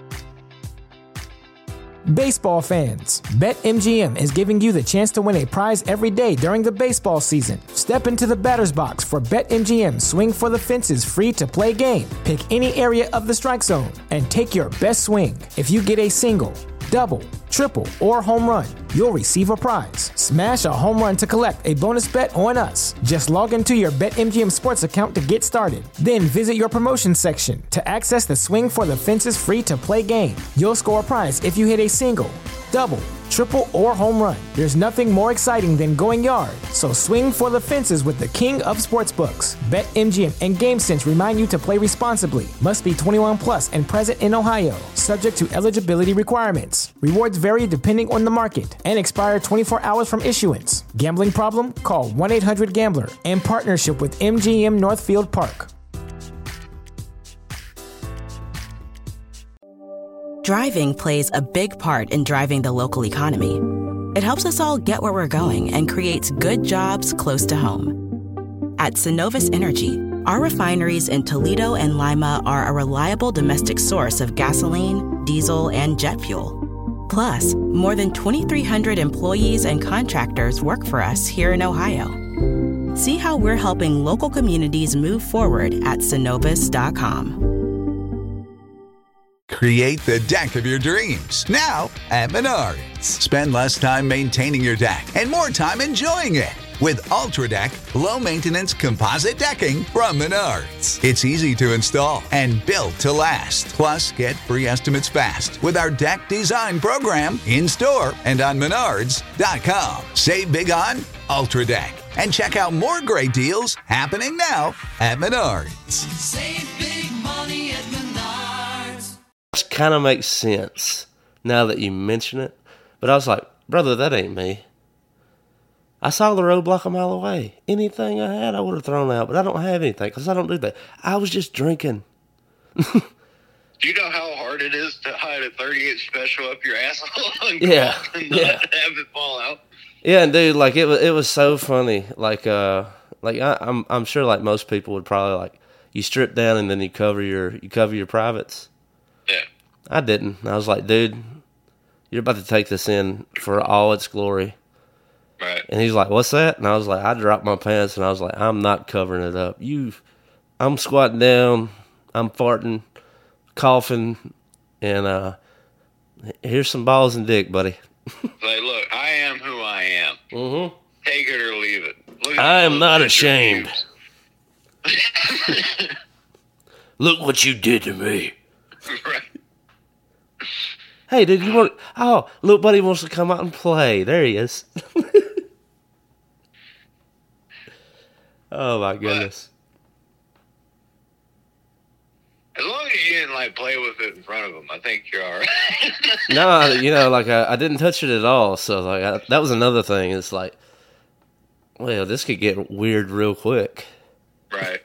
Speaker 4: Baseball fans, BetMGM is giving you the chance to win a prize every day during the baseball season. Step into the batter's box for BetMGM Swing for the Fences free-to-play game. Pick any area of the strike zone and take your best swing. If you get a single, double, triple, or home run, you'll receive a prize. Smash a home run to collect a bonus bet on us. Just log into your BetMGM Sports account to get started. Then visit your promotions section to access the Swing for the Fences free-to-play game. You'll score a prize if you hit a single, double, triple, or home run. There's nothing more exciting than going yard, so swing for the fences with the king of sportsbooks. BetMGM and GameSense remind you to play responsibly. Must be twenty-one plus and present in Ohio, subject to eligibility requirements. Rewards vary depending on the market and expire twenty-four hours from issuance. Gambling problem? Call one eight hundred gambler in partnership with M G M Northfield Park.
Speaker 1: Driving plays a big part in driving the local economy. It helps us all get where we're going and creates good jobs close to home. At Synovus Energy, our refineries in Toledo and Lima are a reliable domestic source of gasoline, diesel, and jet fuel. Plus, more than twenty-three hundred employees and contractors work for us here in Ohio. See how we're helping local communities move forward at Synovus dot com.
Speaker 5: Create the deck of your dreams now at Menards. Spend less time maintaining your deck and more time enjoying it with Ultra Deck low-maintenance composite decking from Menards. It's easy to install and built to last. Plus, get free estimates fast with our deck design program in-store and on Menards dot com. Save big on Ultra Deck and check out more great deals happening now at Menards.
Speaker 6: Save big money at Menards.
Speaker 3: Kind of makes sense now that you mention it. But I was like, brother, that ain't me. I saw the roadblock a mile away. Anything I had, I would have thrown out. But I don't have anything because I don't do that. I was just drinking.
Speaker 2: Do you know how hard it is to hide a thirty-eight special up your asshole and,
Speaker 3: Yeah,
Speaker 2: and not
Speaker 3: yeah.
Speaker 2: have it fall out?
Speaker 3: Yeah, and dude, like it was, it was so funny. Like, uh, like I, I'm, I'm sure, like most people would probably like you strip down and then you cover your, you cover your privates.
Speaker 2: Yeah.
Speaker 3: I didn't. I was like, dude, you're about to take this in for all its glory.
Speaker 2: Right.
Speaker 3: And he's like, what's that? And I was like, I dropped my pants, and I was like, I'm not covering it up. You, I'm squatting down, I'm farting, coughing, and uh, here's some balls and dick, buddy.
Speaker 2: Like, look, I am who I am.
Speaker 3: Mm-hmm.
Speaker 2: Take it or leave it. Look at
Speaker 3: I
Speaker 2: these
Speaker 3: am
Speaker 2: little
Speaker 3: not
Speaker 2: picture
Speaker 3: ashamed.
Speaker 2: views.
Speaker 3: Look what you did to me.
Speaker 2: Right.
Speaker 3: Hey, dude, you want? Oh, little buddy wants to come out and play. There he is. Oh my goodness.
Speaker 2: As long as you didn't, like, play with it in front of him, I think you're all right.
Speaker 3: No, you know, like I, I didn't touch it at all. So like I, that was another thing. It's like, well, this could get weird real quick.
Speaker 2: Right.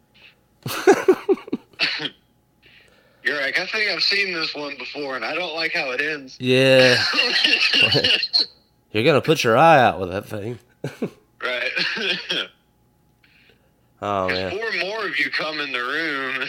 Speaker 2: You're like, I think I've seen this one before, and I don't like how it ends.
Speaker 3: Yeah. You're gonna put your eye out with that thing.
Speaker 2: Right.
Speaker 3: Oh
Speaker 2: If
Speaker 3: man.
Speaker 2: four more of you come in the room.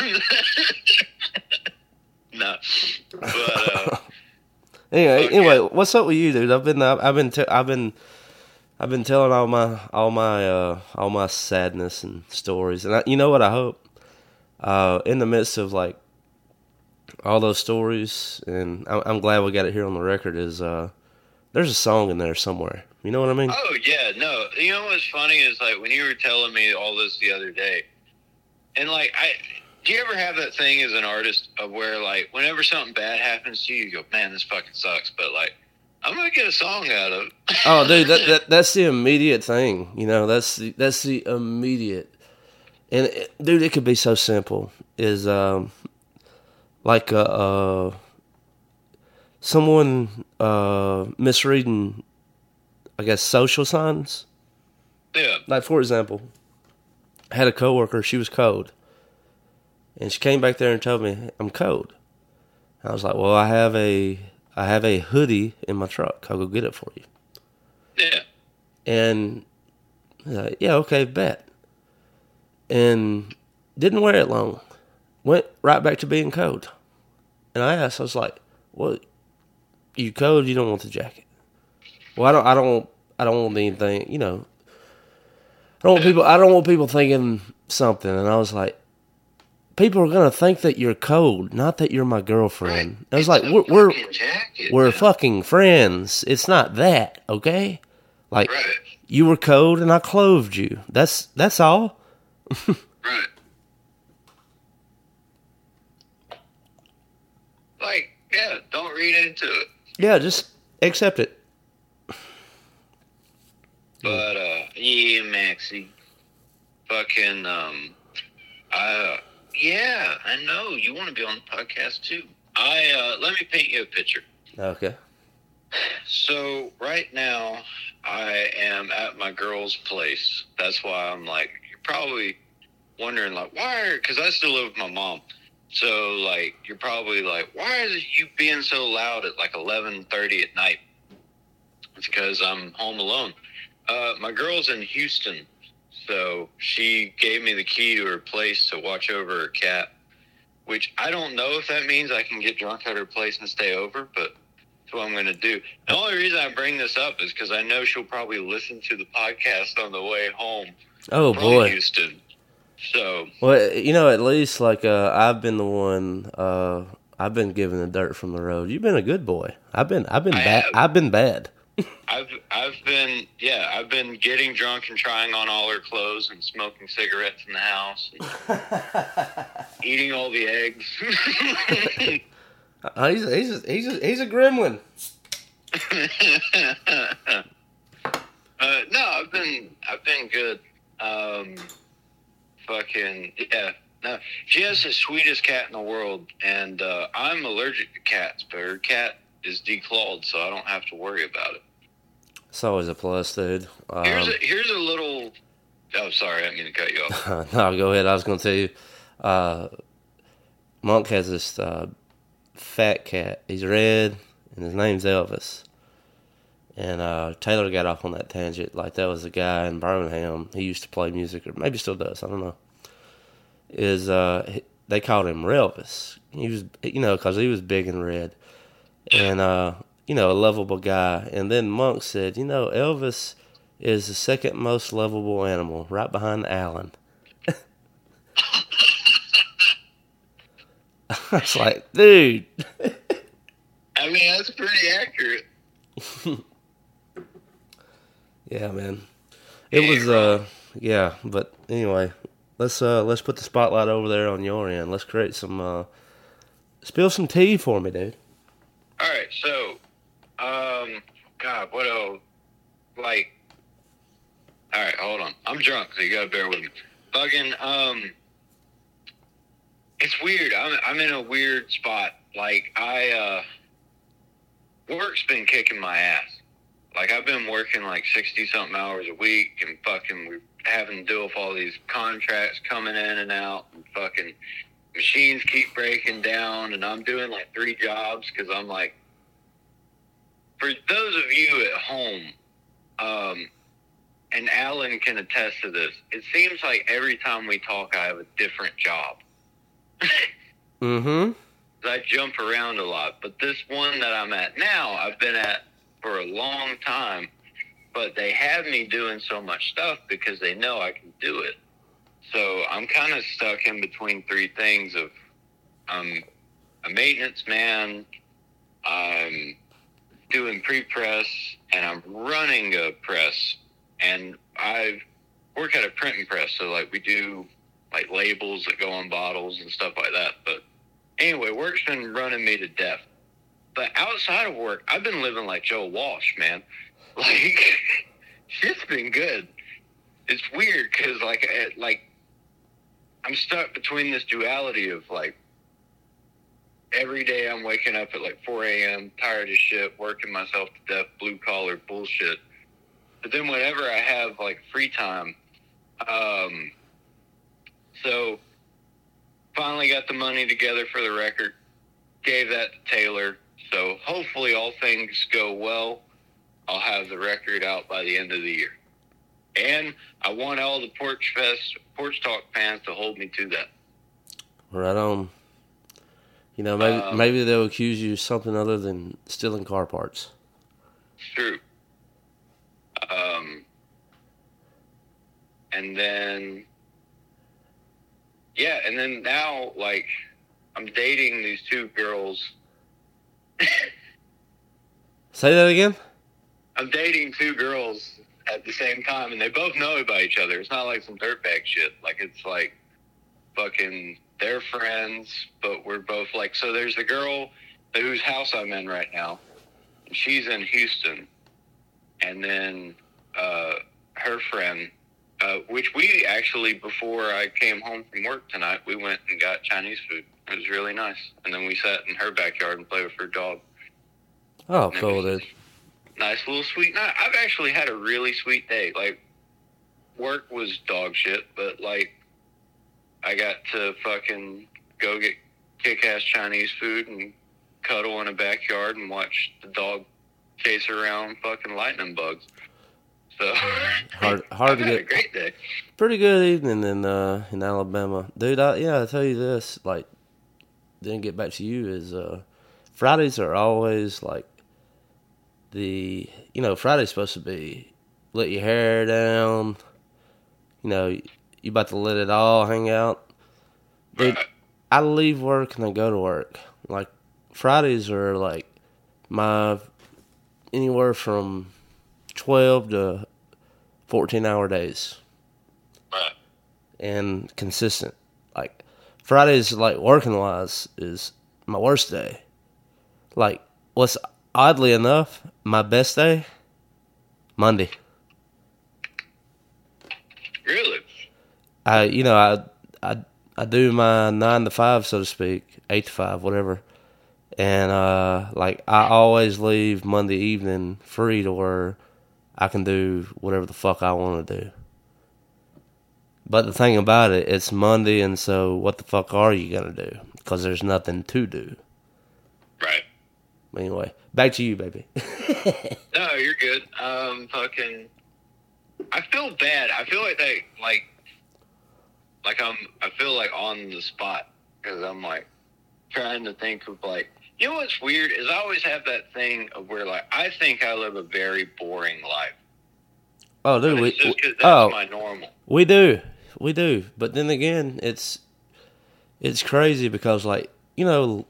Speaker 2: No. But, uh,
Speaker 3: Anyway,
Speaker 2: Okay.
Speaker 3: anyway, what's up with you, dude? I've been, I've I've been, te- I've been, I've been telling all my, all my, uh, all my sadness and stories, and I, you know what? I hope, uh, in the midst of like all those stories, and I'm, I'm glad we got it here on the record. Is uh, there's a song in there somewhere. You know what I mean?
Speaker 2: oh, yeah, no. You know what's funny is, like, when you were telling me all this the other day, and, like, I... Do you ever have that thing as an artist of where, like, whenever something bad happens to you, you go, man, this fucking sucks, but, like, I'm going to get a song out of it.
Speaker 3: Oh, dude, that, that that's the immediate thing. You know, that's the that's the immediate. And it, dude, it could be so simple. Is um, like uh, uh someone uh misreading, I guess, social signs.
Speaker 2: Yeah.
Speaker 3: Like, for example, I had a coworker. She was cold, and she came back there and told me I'm cold. I was like, well, I have a I have a hoodie in my truck. I'll go get it for you.
Speaker 2: Yeah.
Speaker 3: And uh, yeah, okay, bet. And didn't wear it long. Went right back to being cold. And I asked, I was like, "Well, you cold? You don't want the jacket?" Well, I don't. I don't. I don't want anything. You know. I don't want people. I don't want people thinking something. And I was like, people are gonna think that you're cold, not that you're my girlfriend. I was like, we're we're
Speaker 2: Fucking jacket,
Speaker 3: we're
Speaker 2: man.
Speaker 3: fucking friends. It's not that, okay? Like,
Speaker 2: Right.
Speaker 3: you were cold and I clothed you. That's that's all.
Speaker 2: Right. Like, yeah, don't read into it.
Speaker 3: Yeah, just accept it.
Speaker 2: But, uh, yeah, Maxie. Fucking, um, I, uh, yeah, I know. You want to be on the podcast, too. I, uh, let me paint you a picture.
Speaker 3: Okay.
Speaker 2: So, right now, I am at my girl's place. That's why I'm like, you're probably wondering, like, why? Because I still live with my mom. So, like, you're probably like, why is it you being so loud at, like, eleven thirty at night? It's because I'm home alone. Uh, my girl's in Houston, so she gave me the key to her place to watch over her cat, which I don't know if that means I can get drunk at her place and stay over, but that's what I'm going to do. The only reason I bring this up is because I know she'll probably listen to the podcast on the way home
Speaker 3: Oh
Speaker 2: from
Speaker 3: boy.
Speaker 2: Houston. So,
Speaker 3: Well, you know, at least like uh, I've been the one. Uh, I've been giving the dirt from the road. You've been a good boy. I've been. I've been
Speaker 2: I
Speaker 3: bad.
Speaker 2: have.
Speaker 3: I've been bad.
Speaker 2: I've I've been yeah I've been getting drunk and trying on all her clothes and smoking cigarettes in the house, and eating all the eggs.
Speaker 3: Uh, he's he's a, he's a, he's a gremlin.
Speaker 2: uh, no, I've been I've been good. Um, fucking yeah. No, she has the sweetest cat in the world, and uh, I'm allergic to cats, but her cat is declawed, so I don't have to worry about it.
Speaker 3: It's always a plus, dude. Um,
Speaker 2: Here's a here's a little. Oh, sorry, I didn't mean to cut you off.
Speaker 3: no, go ahead. I was going to tell you. Uh, Monk has this uh, fat cat. He's red, and his name's Elvis. And uh, Taylor got off on that tangent. Like, that was a guy in Birmingham. He used to play music, or maybe still does. I don't know. Is uh, they called him Relvis. He was, you know, because he was big and red, and uh, you know, a lovable guy. And then Monk said, you know, Elvis is the second most lovable animal, right behind Alan. I was like, dude.
Speaker 2: I mean, that's pretty accurate.
Speaker 3: Yeah, man. It was uh yeah, but anyway, let's uh let's put the spotlight over there on your end. Let's create some uh spill some tea for me, dude.
Speaker 2: All right, so um God, what else? Like, all right, hold on. I'm drunk, so you gotta bear with me. Fucking um it's weird. I'm I'm in a weird spot. Like, I uh work's been kicking my ass. Like, I've been working like sixty-something hours a week, and fucking we're having to deal with all these contracts coming in and out, and fucking machines keep breaking down, and I'm doing like three jobs because I'm like, for those of you at home, um, and Alan can attest to this, it seems like every time we talk, I have a different job.
Speaker 3: Mm-hmm.
Speaker 2: I jump around a lot, but this one that I'm at now, I've been at for a long time, but they have me doing so much stuff because they know I can do it. So I'm kind of stuck in between three things of I'm a maintenance man, I'm doing pre-press, and I'm running a press. And I work at a printing press, so like we do like labels that go on bottles and stuff like that. But anyway, work's been running me to death. But outside of work, I've been living like Joe Walsh, man. Like, shit's been good. It's weird because, like, it, like, I'm stuck between this duality of, like, every day I'm waking up at, like, four a.m., tired as shit, working myself to death, blue-collar bullshit. But then whenever I have, like, free time, um, so finally got the money together for the record, gave that to Taylor. So hopefully all things go well. I'll have the record out by the end of the year. And I want all the Porch Fest, Porch Talk fans to hold me to that.
Speaker 3: Right on. You know, maybe
Speaker 2: Um,
Speaker 3: maybe they'll accuse you of something other than stealing car parts.
Speaker 2: It's true. Um, and then, yeah, and then now, like, I'm dating these two girls.
Speaker 3: Say that again?
Speaker 2: I'm dating two girls at the same time, and they both know about each other. It's not like some dirtbag shit. Like, it's like fucking they're friends, but we're both like, so there's the girl whose house I'm in right now, and she's in Houston. And then uh, her friend, uh, which we actually, before I came home from work tonight, we went and got Chinese food. It was really nice. And then we sat in her backyard and played with her dog.
Speaker 3: Oh,
Speaker 2: And it
Speaker 3: cool,
Speaker 2: was
Speaker 3: dude.
Speaker 2: Nice little sweet night. I've actually had a really sweet day. Like, work was dog shit, but, like, I got to fucking go get kick-ass Chinese food and cuddle in a backyard and watch the dog chase around fucking lightning bugs. So,
Speaker 3: Hard, hard
Speaker 2: I've
Speaker 3: to
Speaker 2: had a
Speaker 3: get.
Speaker 2: great day.
Speaker 3: Pretty good evening in uh, in Alabama, dude. I, yeah, I tell you this. Like, then get back to you is uh, Fridays are always like the you know Friday's supposed to be let your hair down. You know, you about to let it all hang out. Dude,
Speaker 2: Right.
Speaker 3: I leave work and I go to work. Like, Fridays are like my anywhere from twelve to fourteen hour days.
Speaker 2: Right.
Speaker 3: And consistent. Like, Fridays, like, working wise, is my worst day. Like, what's oddly enough my best day? Monday.
Speaker 2: Really?
Speaker 3: I, you know, I, I, I do my nine to five, so to speak, eight to five, whatever. And uh, like, I always leave Monday evening free to where I can do whatever the fuck I want to do. But the thing about it, it's Monday, and so what the fuck are you gonna do? because there's nothing to do.
Speaker 2: Right.
Speaker 3: Anyway, back to you, baby.
Speaker 2: No, you're good. Um, fucking, I feel bad. I feel like they, like, like I'm, I feel like on the spot because I'm like trying to think of like, you know what's weird is I always have that thing of where like, I think I live a very boring life.
Speaker 3: Oh, dude,
Speaker 2: But
Speaker 3: we,
Speaker 2: it's just 'cause that's
Speaker 3: oh,
Speaker 2: my normal.
Speaker 3: we do, we do. But then again, it's, it's crazy because like, you know,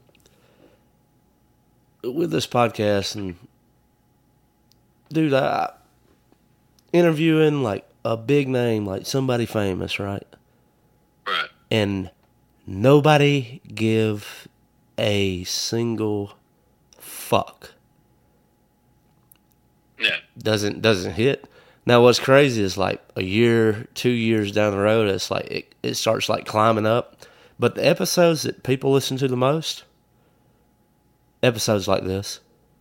Speaker 3: with this podcast and dude, I interviewing like a big name, like somebody famous, right?
Speaker 2: Right.
Speaker 3: And nobody give a single fuck.
Speaker 2: Yeah.
Speaker 3: Doesn't doesn't hit. Now what's crazy is like a year, two years down the road, it's like it, it starts like climbing up. But the episodes that people listen to the most, episodes like this.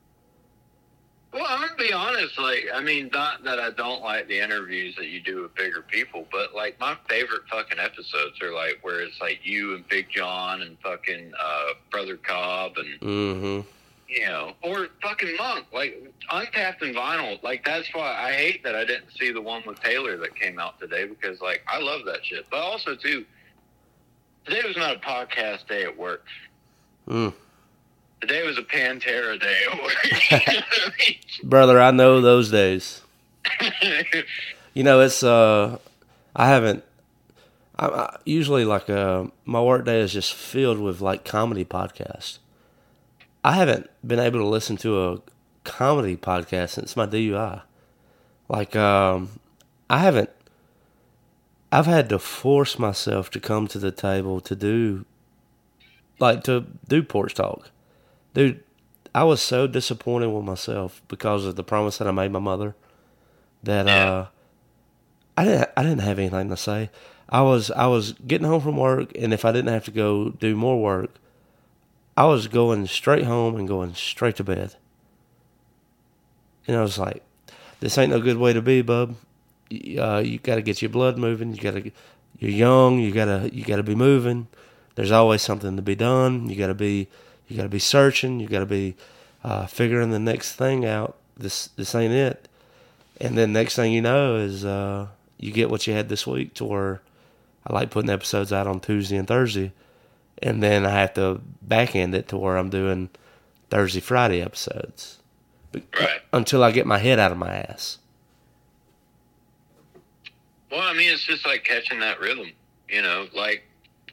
Speaker 2: Well, I'm gonna be honest. Like, I mean, not that I don't like the interviews that you do with bigger people, but like my favorite fucking episodes are like where it's like you and Big John and fucking uh, Brother Cobb and
Speaker 3: Mm-hmm.
Speaker 2: you know, or fucking Monk. Like Untapped and Vinyl. Like that's why I hate that I didn't see the one with Taylor that came out today because like I love that shit. But also too, today was not a podcast day at work.
Speaker 3: Mm.
Speaker 2: Today was a Pantera day at work. You know what I mean?
Speaker 3: Brother, I know those days. You know, it's, uh, I haven't, I, I usually like, uh, my work day is just filled with like comedy podcasts. I haven't been able to listen to a comedy podcast since my D U I. Like, um, I haven't, I've had to force myself to come to the table to do, like, to do Porch Talk. Dude, I was so disappointed with myself because of the promise that I made my mother that uh, I didn't I didn't have anything to say. I was I was getting home from work, and if I didn't have to go do more work, I was going straight home and going straight to bed. And I was like, "This ain't no good way to be, bub. Uh, you got to get your blood moving. You got to. You're young. You gotta you gotta be moving. There's always something to be done. You gotta be." You got to be searching. You got to be uh, figuring the next thing out. This this ain't it. And then next thing you know is uh, you get what you had this week to where I like putting episodes out on Tuesday and Thursday. And then I have to back end it to where I'm doing Thursday, Friday episodes.
Speaker 2: Right.
Speaker 3: Until I get my head out of my ass.
Speaker 2: Well, I mean, it's just like catching that rhythm, you know, like,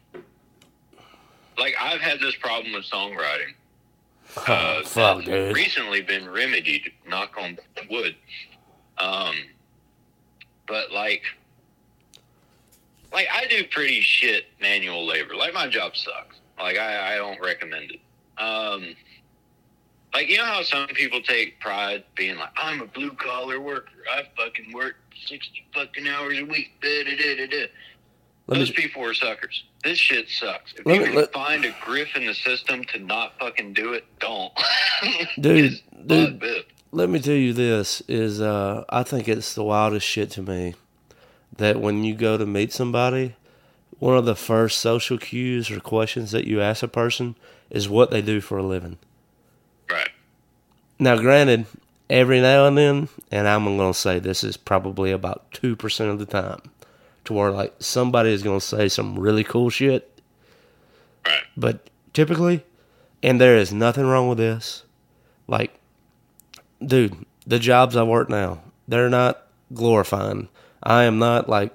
Speaker 2: like I've had this problem with songwriting.
Speaker 3: Oh,
Speaker 2: uh,
Speaker 3: fuck,
Speaker 2: that's
Speaker 3: dude.
Speaker 2: recently been remedied, knock on wood. Um, but like, like I do pretty shit manual labor. Like my job sucks. Like I, I don't recommend it. Um, like, you know how some people take pride being like, I'm a blue collar worker. I fucking work sixty fucking hours a week. Da, da, da, da, da.
Speaker 3: Let
Speaker 2: Those
Speaker 3: me-
Speaker 2: people are suckers. This shit sucks. If
Speaker 3: Let
Speaker 2: you
Speaker 3: me-
Speaker 2: can
Speaker 3: let-
Speaker 2: find a griff in the system to not fucking do it, don't.
Speaker 3: Dude,
Speaker 2: Just
Speaker 3: dude.
Speaker 2: bug bit.
Speaker 3: Let me tell you this, is uh, I think it's the wildest shit to me that when you go to meet somebody, one of the first social cues or questions that you ask a person is what they do for a living.
Speaker 2: Right.
Speaker 3: Now, granted, every now and then, and I'm going to say this is probably about two percent of the time, to where like somebody is going to say some really cool shit.
Speaker 2: Right.
Speaker 3: But typically, and there is nothing wrong with this, like, dude, the jobs I work now, they're not glorifying. I am not like,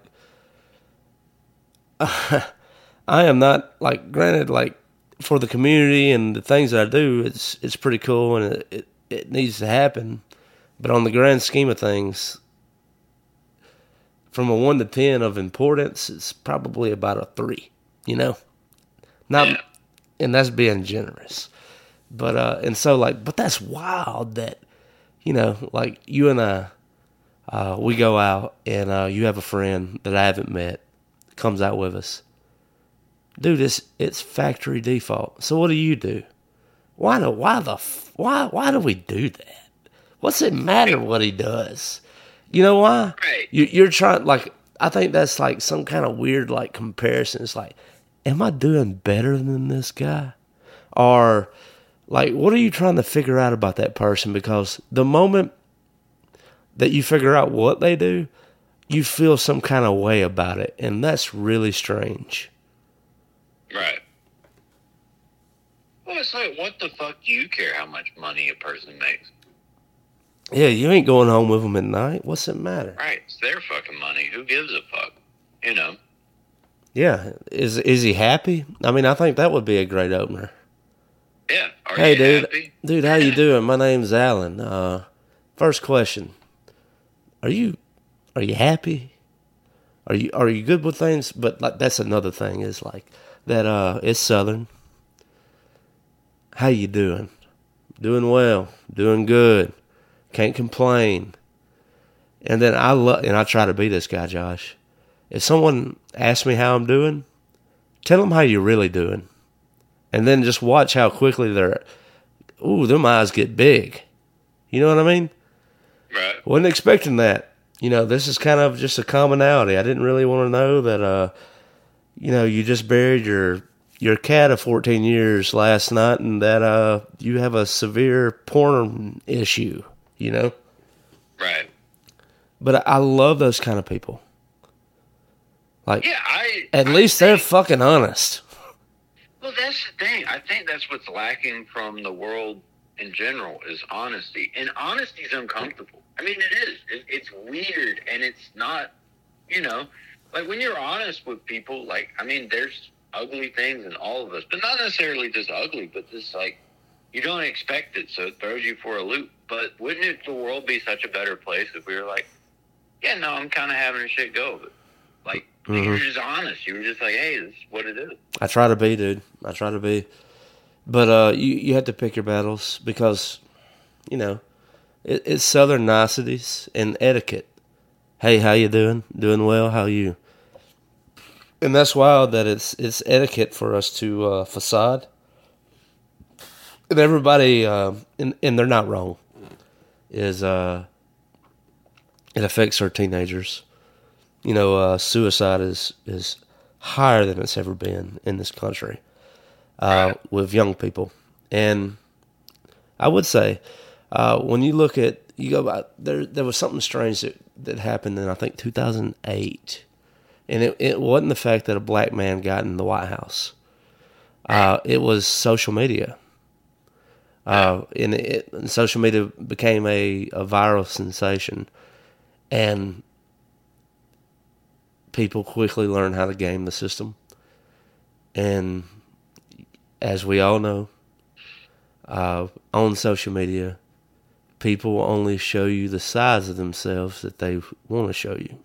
Speaker 3: I am not like, granted, like, for the community and the things that I do, it's it's pretty cool and it, it, it needs to happen. But on the grand scheme of things, from a one to ten of importance, it's probably about a three, you know? Not,
Speaker 2: Yeah.
Speaker 3: and that's being generous. But, uh, and so like, but that's wild that, you know, like you and I, uh, we go out and, uh, you have a friend that I haven't met, comes out with us. Dude, it's, it's factory default. So what do you do? Why do, why the, f- why, why do we do that? What's it matter what he does? You know why?
Speaker 2: Right.
Speaker 3: You, you're trying, like, I think that's like some kind of weird, like, comparison. It's like, am I doing better than this guy? Or, like, what are you trying to figure out about that person? Because the moment that you figure out what they do, you feel some kind of way about it. And that's really strange.
Speaker 2: Right. Well, it's like, what the fuck do you care how much money a person makes?
Speaker 3: Yeah, you ain't going home with them at night. What's it matter?
Speaker 2: Right. It's their fucking money. Who gives a fuck? You know?
Speaker 3: Yeah. Is is he happy? I mean, I think that would be a great opener.
Speaker 2: Yeah. Are
Speaker 3: Hey,
Speaker 2: you
Speaker 3: dude.
Speaker 2: happy?
Speaker 3: Dude, how you doing? My name's Alan. Uh, first question. Are you are you happy? Are you are you good with things? But like that's another thing is like that uh it's Southern. How you doing? Doing well. Doing good. Can't complain. And then I love and I try to be this guy, Josh. If someone asks me how I'm doing, tell them how you're really doing. And then just watch how quickly they're, ooh, them eyes get big. You know what I mean?
Speaker 2: Right.
Speaker 3: Wasn't expecting that. You know, this is kind of just a commonality. I didn't really want to know that, uh, you know, you just buried your your cat of fourteen years last night and that uh, you have a severe porn issue, you know?
Speaker 2: Right.
Speaker 3: But I love those kind of people. Like,
Speaker 2: Yeah, I...
Speaker 3: at
Speaker 2: I
Speaker 3: least they're
Speaker 2: think-
Speaker 3: fucking honest.
Speaker 2: Well, that's the thing. I think that's what's lacking from the world in general is honesty. And honesty is uncomfortable. I mean, it is. It, it's weird, and it's not, you know, like when you're honest with people, like, I mean, there's ugly things in all of us, but not necessarily just ugly, but just like, you don't expect it, so it throws you for a loop. But wouldn't it, the world be such a better place if we were like, yeah, no, I'm kind of having a shit go of it. Like,
Speaker 3: Mhm.
Speaker 2: you were just honest. You were just like, hey, this is what it is.
Speaker 3: I try to be, dude. I try to be. But uh, you, you have to pick your battles because, you know, it, it's Southern niceties and etiquette. Hey, how you doing? Doing well? How you? And that's wild that it's it's etiquette for us to uh, facade. And everybody, uh, and, and they're not wrong, is uh, it affects our teenagers. You know, uh, suicide is, is higher than it's ever been in this country uh, with young people. And I would say, uh, when you look at, you go by, there there was something strange that, that happened in, I think, two thousand eight. And it, it wasn't the fact that a black man got in the White House. Uh, it was social media. Uh, and, it, and social media became a, a viral sensation. And people quickly learn how to game the system. And as we all know, uh, on social media, people only show you the sides of themselves that they want to show you.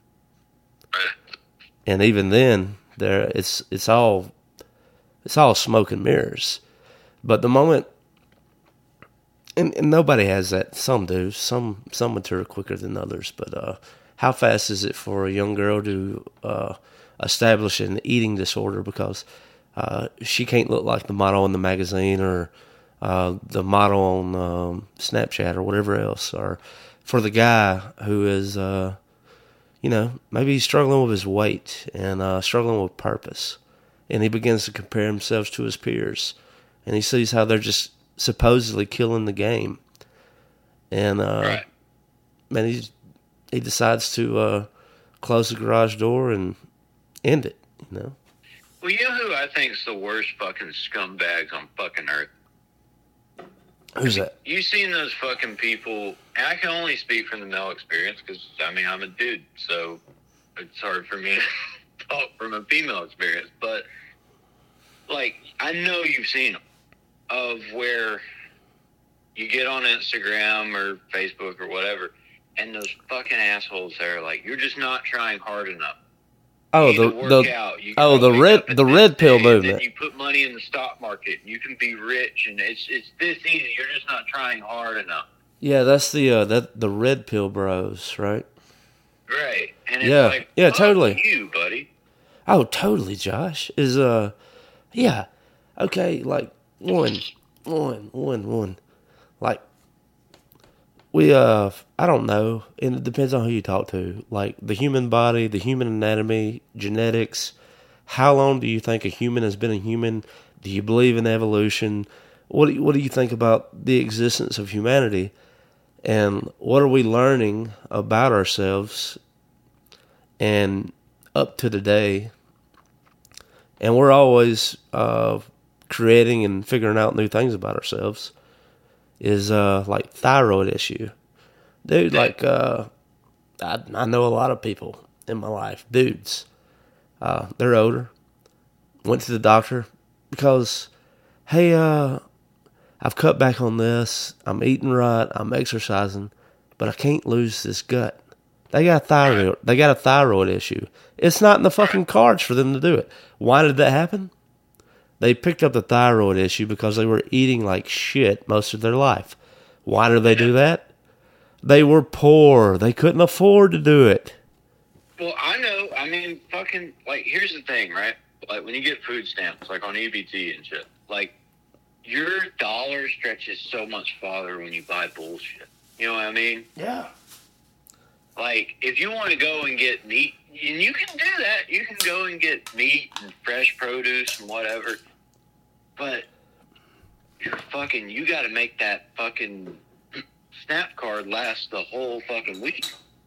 Speaker 3: And even then, there it's it's all it's all smoke and mirrors. But the moment, and, and nobody has that. Some do. Some some mature quicker than others. But uh, how fast is it for a young girl to uh, establish an eating disorder because uh, she can't look like the model in the magazine or uh, the model on um, Snapchat or whatever else, or for the guy who is, uh, you know, maybe he's struggling with his weight and uh, struggling with purpose, and he begins to compare himself to his peers, and he sees how they're just supposedly killing the game, and uh,
Speaker 2: Right.
Speaker 3: man, he he decides to uh, close the garage door and end it. You know,
Speaker 2: Well, you know who I think is the worst fucking scumbags on fucking earth?
Speaker 3: who's that?
Speaker 2: You seen those fucking people, and I can only speak from the male experience because, I mean, I'm a dude, so it's hard for me to talk from a female experience. But, like, I know you've seen them, of where you get on Instagram or Facebook or whatever, and those fucking assholes that are like, you're just not trying hard enough.
Speaker 3: Oh,
Speaker 2: You
Speaker 3: the
Speaker 2: need to work
Speaker 3: the
Speaker 2: out. You
Speaker 3: oh
Speaker 2: gotta
Speaker 3: the
Speaker 2: wake
Speaker 3: red
Speaker 2: up at
Speaker 3: the
Speaker 2: this
Speaker 3: red pill
Speaker 2: day, and then
Speaker 3: movement.
Speaker 2: you put money in the stock market, and you can be rich, and it's it's this easy. You're just not trying hard enough.
Speaker 3: Yeah, that's the uh, that the red pill bros, right?
Speaker 2: Right. And it's
Speaker 3: Yeah.
Speaker 2: like,
Speaker 3: Yeah,
Speaker 2: fuck
Speaker 3: totally.
Speaker 2: you, buddy.
Speaker 3: Oh, totally, Josh. Is uh, yeah, okay. Like one, one, one, one. Like we uh, I don't know, and it depends on who you talk to. Like the human body, the human anatomy, genetics, how long do you think a human has been a human? Do you believe in evolution? What do you, what do you think about the existence of humanity? And what are we learning about ourselves and up to today? And we're always uh, creating and figuring out new things about ourselves. Is uh, like thyroid issue. Dude, like, uh, I, I know a lot of people in my life, dudes. Uh, they're older. Went to the doctor because, hey, uh, I've cut back on this. I'm eating right. I'm exercising, but I can't lose this gut. They got a thyroid. They got a thyroid issue. It's not in the fucking cards for them to do it. Why did that happen? They picked up the thyroid issue because they were eating like shit most of their life. Why did they do that? They were poor. They couldn't afford to do it.
Speaker 2: Well, I know. I mean, fucking, like, here's the thing, right? Like, when you get food stamps, like on E B T and shit, like, your dollar stretches so much farther when you buy bullshit. You know what I mean?
Speaker 3: Yeah.
Speaker 2: Like, if you want to go and get meat, and you can do that. You can go and get meat and fresh produce and whatever. But you're fucking, you got to make that fucking SNAP card last the whole fucking week.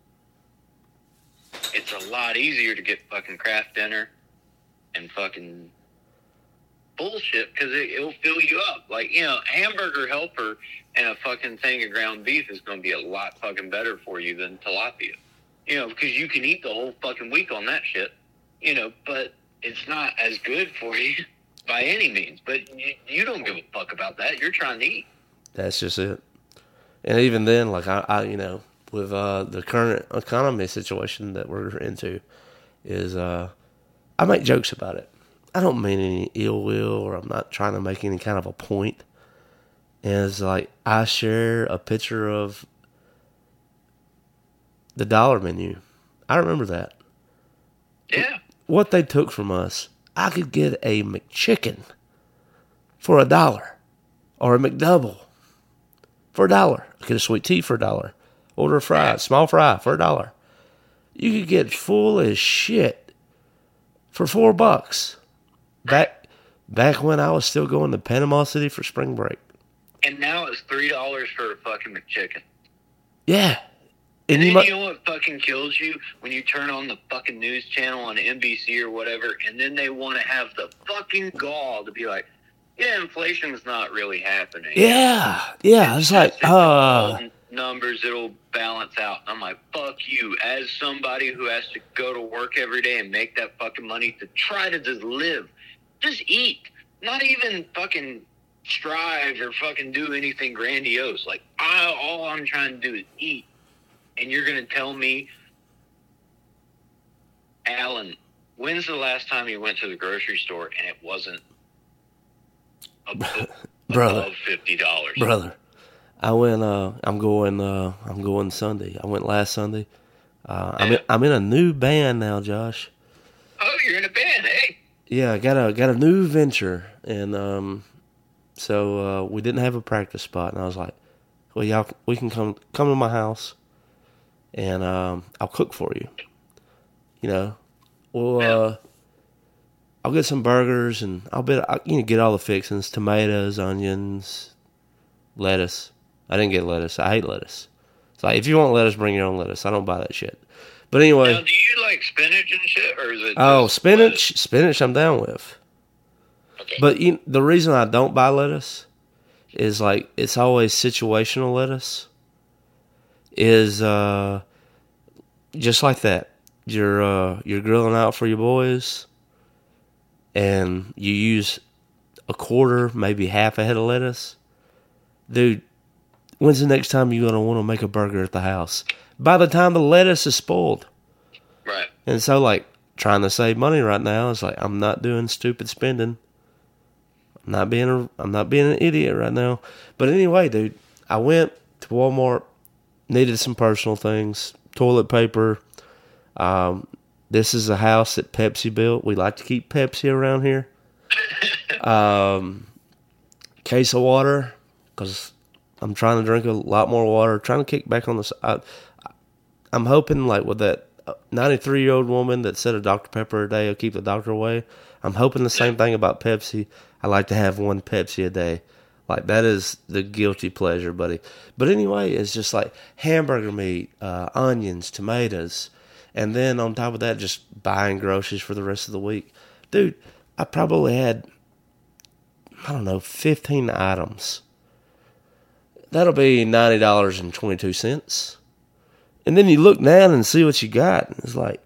Speaker 2: It's a lot easier to get fucking Kraft Dinner and fucking bullshit because it, it'll fill you up. Like, you know, Hamburger Helper and a fucking thing of ground beef is going to be a lot fucking better for you than tilapia. You know, because you can eat the whole fucking week on that shit. You know, but it's not as good for you by any means. But you, you don't give a fuck about that. You're trying to eat.
Speaker 3: That's just it. And even then, like, I, I you know, with uh, the current economy situation that we're into, is uh, I make jokes about it. I don't mean any ill will, or I'm not trying to make any kind of a point. And it's like, I share a picture of the dollar menu. I remember that.
Speaker 2: Yeah.
Speaker 3: What they took from us, I could get a McChicken for a dollar, or a McDouble for a dollar. I get a sweet tea for a dollar. Order a fry, small fry for a dollar. You could get full as shit for four bucks. Back, back when I was still going to Panama City for spring break.
Speaker 2: And now it's three dollars for a fucking McChicken.
Speaker 3: Yeah.
Speaker 2: And,
Speaker 3: And
Speaker 2: then
Speaker 3: you, mu-
Speaker 2: you know what fucking kills you? When you turn on the fucking news channel on N B C or whatever, and then they want to have the fucking gall to be like, yeah, inflation's not really happening.
Speaker 3: yeah, yeah. It's like,
Speaker 2: It's
Speaker 3: uh,
Speaker 2: numbers, it'll balance out. And I'm like, fuck you. As somebody who has to go to work every day and make that fucking money to try to just live, just eat. Not even fucking strive or fucking do anything grandiose. Like, I, all I'm trying to do is eat. And you're going to tell me, Alan, when's the last time you went to the grocery store and it wasn't above,
Speaker 3: Brother.
Speaker 2: above fifty dollars?
Speaker 3: brother, I went. Uh, I'm going. Uh, I'm going Sunday. I went last Sunday. Uh, I'm in, I'm in a new band now, Josh.
Speaker 2: Oh, you're in a band, hey?
Speaker 3: Yeah, I got a got a new venture, and um, so uh, we didn't have a practice spot, and I was like, "Well, y'all, we can come come to my house, and um, I'll cook for you." You know, well, uh, I'll get some burgers, and I'll bet I, you know, get all the fixings: tomatoes, onions, lettuce. I didn't get lettuce. I hate lettuce. It's like, if you want lettuce, bring your own lettuce. I don't buy that shit. But anyway.
Speaker 2: Now, do you like spinach and shit, or is it?
Speaker 3: Oh,
Speaker 2: just
Speaker 3: spinach,
Speaker 2: lettuce?
Speaker 3: spinach I'm down with.
Speaker 2: Okay.
Speaker 3: But you, the reason I don't buy lettuce is like, it's always situational lettuce. Is uh, just like that. You're uh, you're grilling out for your boys, and you use a quarter, maybe half a head of lettuce. Dude, when's the next time you're gonna want to make a burger at the house? By the time the lettuce is spoiled.
Speaker 2: Right.
Speaker 3: And so, like, trying to save money right now is like, I'm not doing stupid spending. I'm not being a, I'm not being an idiot right now. But anyway, dude, I went to Walmart, needed some personal things, toilet paper. Um, this is a house that Pepsi built. We like to keep Pepsi around here. um, case of water, because I'm trying to drink a lot more water. Trying to kick back on the. I, I'm hoping, like, with that ninety-three year old woman that said a Doctor Pepper a day will keep the doctor away. I'm hoping the same thing about Pepsi. I like to have one Pepsi a day. Like, that is the guilty pleasure, buddy. But anyway, it's just like hamburger meat, uh, onions, tomatoes, and then on top of that, just buying groceries for the rest of the week. Dude, I probably had, I don't know, fifteen items. That'll be ninety dollars and twenty-two cents. And then you look down and see what you got. And it's like,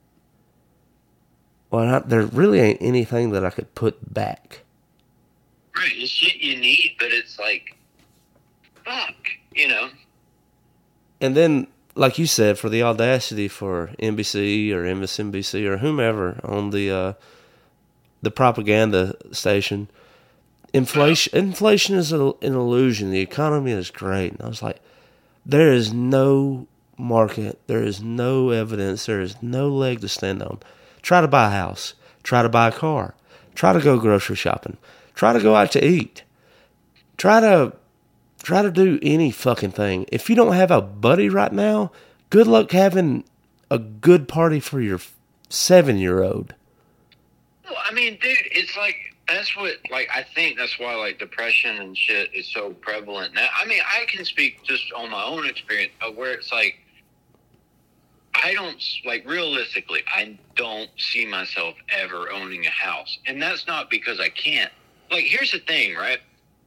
Speaker 3: well, I, there really ain't anything that I could put back.
Speaker 2: Right, it's shit you need, but it's like, fuck, you know.
Speaker 3: And then, like you said, for the audacity for N B C or M S N B C or whomever on the uh, the propaganda station, inflation inflation is a, an illusion. The economy is great. And I was like, there is no market, there is no evidence, there is no leg to stand on. Try to buy a house, try to buy a car, try to go grocery shopping, try to go out to eat, try to try to do any fucking thing. If you don't have a buddy right now, good luck having a good party for your seven-year-old.
Speaker 2: Well, I mean, dude, it's like, that's what, like, I think that's why, like, depression and shit is so prevalent now. I mean, I can speak just on my own experience of where it's like, I don't, like, realistically, I don't see myself ever owning a house. And that's not because I can't. Like, here's the thing, right?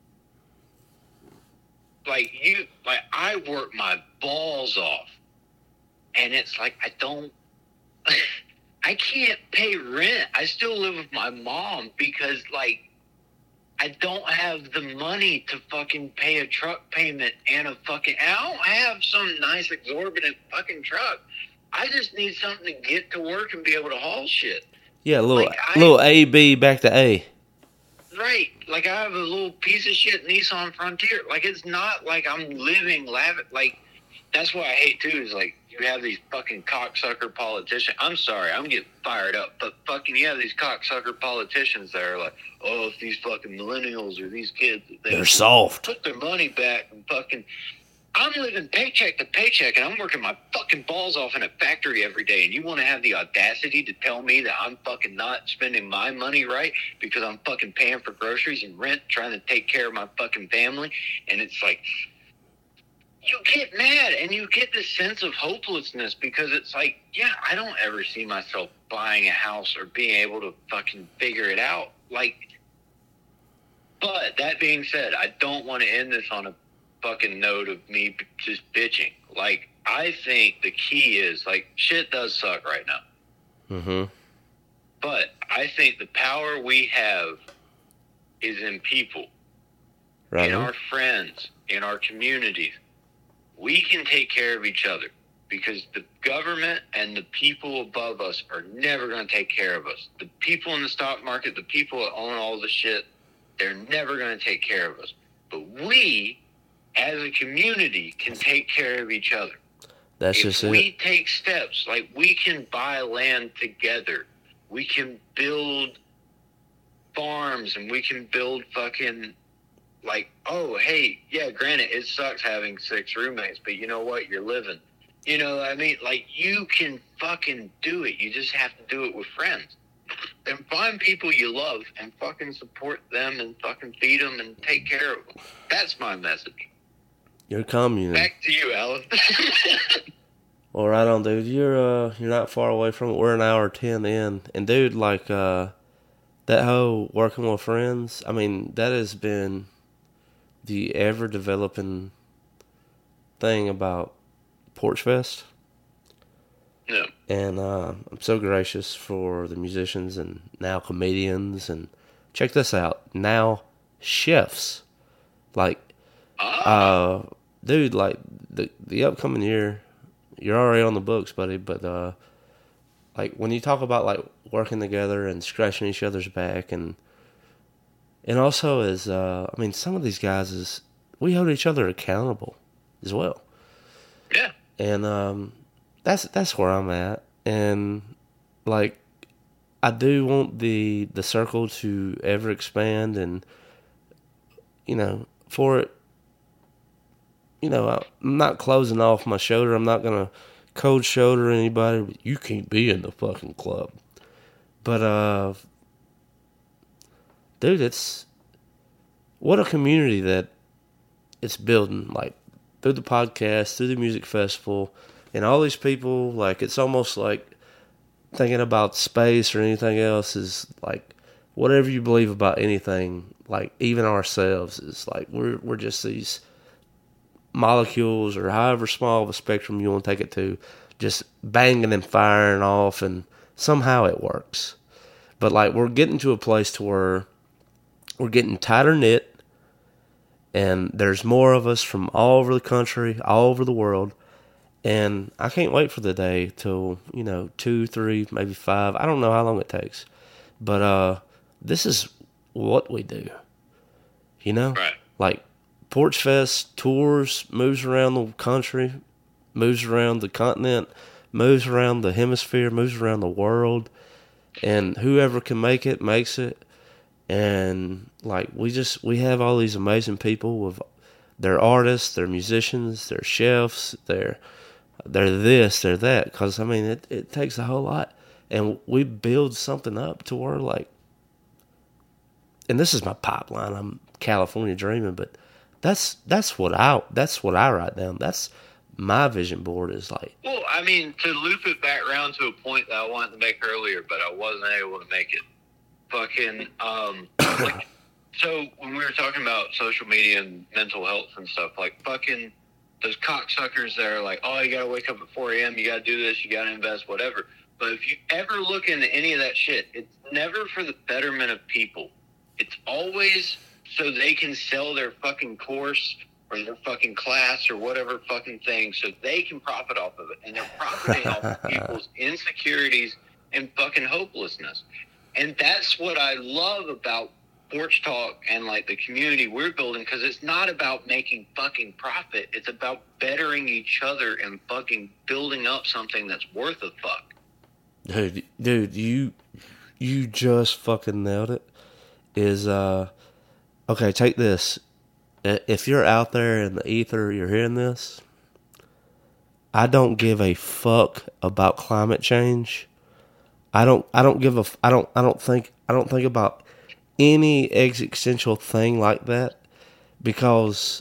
Speaker 2: Like, you, like, I work my balls off. And it's like, I don't, I can't pay rent. I still live with my mom because, like, I don't have the money to fucking pay a truck payment and a fucking, I don't have some nice exorbitant fucking truck. I just need something to get to work and be able to haul shit.
Speaker 3: Yeah, a little,
Speaker 2: like I,
Speaker 3: little A, B, back to A.
Speaker 2: Right. Like, I have a little piece of shit Nissan Frontier. Like, it's not like I'm living lavish. Like, that's what I hate, too, is, like, you have these fucking cocksucker politicians. I'm sorry, I'm getting fired up, but fucking, you have these cocksucker politicians that are like, oh, if these fucking millennials or these kids, they
Speaker 3: They're soft.
Speaker 2: put their money back and fucking... I'm living paycheck to paycheck, and I'm working my fucking balls off in a factory every day, and you want to have the audacity to tell me that I'm fucking not spending my money right because I'm fucking paying for groceries and rent, trying to take care of my fucking family, and it's like, you get mad, and you get this sense of hopelessness because it's like, yeah, I don't ever see myself buying a house or being able to fucking figure it out. Like, but that being said, I don't want to end this on a fucking note of me just bitching. Like, I think the key is, like, shit does suck right now.
Speaker 3: Mm-hmm.
Speaker 2: But I think the power we have is in people,
Speaker 3: Right.
Speaker 2: in our friends, in our communities. We can take care of each other because the government and the people above us are never going to take care of us. The people in the stock market, the people that own all the shit, they're never going to take care of us. But we, as a community, can take care of each other.
Speaker 3: That's
Speaker 2: If
Speaker 3: just
Speaker 2: we
Speaker 3: it.
Speaker 2: take steps, like, we can buy land together. We can build farms and we can build fucking, like, oh, hey, yeah, granted, it sucks having six roommates, but you know what? You're living. You know what I mean? Like, you can fucking do it. You just have to do it with friends. And find people you love and fucking support them and fucking feed them and take care of them. That's my message.
Speaker 3: You're communist.
Speaker 2: Back to you, Alan.
Speaker 3: Well, right on, dude. You're uh, you're not far away from it. We're an hour ten in, and dude, like uh, that whole working with friends. I mean, that has been the ever developing thing about Porch Fest.
Speaker 2: No.
Speaker 3: And uh, I'm so gracious for the musicians and now comedians. And check this out, now chefs. Like, uh, dude, like the the upcoming year, you're already on the books, buddy. But uh, like when you talk about like working together and scratching each other's back, and and also as uh, I mean, some of these guys is we hold each other accountable as well.
Speaker 2: Yeah.
Speaker 3: And um, that's that's where I'm at. And like, I do want the the circle to ever expand, and you know, for it, you know, I'm not closing off my shoulder. I'm not gonna cold shoulder anybody. You can't be in the fucking club. But, uh, dude, it's, what a community that it's building, like, through the podcast, through the music festival, and all these people, like, it's almost like thinking about space or anything else is, like, whatever you believe about anything, like, even ourselves, is, like, we're we're just these molecules, or however small of a spectrum you want to take it to, just banging and firing off, and somehow it works. But, like, we're getting to a place to where we're getting tighter knit, and there's more of us from all over the country, all over the world. And I can't wait for the day till, you know, two, three, maybe five. I don't know how long it takes. But uh, this is what we do. You know?
Speaker 2: Right.
Speaker 3: Like, Porch Fest tours, moves around the country, moves around the continent, moves around the hemisphere, moves around the world. And whoever can make it, makes it. And, like, we just, we have all these amazing people with, they're artists, they're musicians, they're chefs, they're, they're this, they're that. Because, I mean, it, it takes a whole lot. And we build something up to where, like, and this is my pipeline, I'm California dreaming, but that's, that's what I, that's what I write down. That's my vision board is like.
Speaker 2: Well, I mean, to loop it back around to a point that I wanted to make earlier, but I wasn't able to make it. Fucking, um, like, so when we were talking about social media and mental health and stuff, like, fucking those cocksuckers that are like, oh, you gotta wake up at four a.m., you gotta do this, you gotta invest, whatever. But if you ever look into any of that shit, it's never for the betterment of people. It's always so they can sell their fucking course or their fucking class or whatever fucking thing, so they can profit off of it. And they're profiting off of people's insecurities and fucking hopelessness. And that's what I love about Porch Talk and, like, the community we're building, because it's not about making fucking profit. It's about bettering each other and fucking building up something that's worth a fuck.
Speaker 3: Dude, dude, you you just fucking nailed it. Is, uh, okay, take this. If you're out there in the ether, you're hearing this, I don't give a fuck about climate change. I don't. I don't give a. I don't. I don't think. I don't think about any existential thing like that, because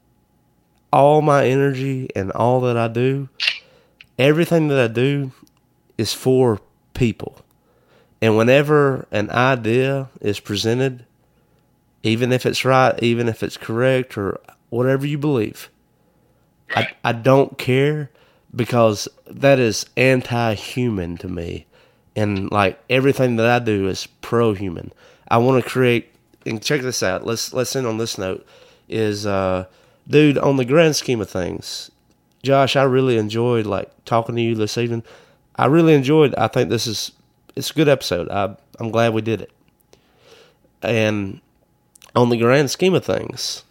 Speaker 3: all my energy and all that I do, everything that I do, is for people. And whenever an idea is presented, even if it's right, even if it's correct, or whatever you believe, I, I don't care, because that is anti-human to me. And, like, everything that I do is pro-human. I want to create, and check this out, let's let's end on this note, is, uh, dude, on the grand scheme of things, Josh, I really enjoyed, like, talking to you this evening. I really enjoyed, I think this is, it's a good episode. I, I'm glad we did it. And on the grand scheme of things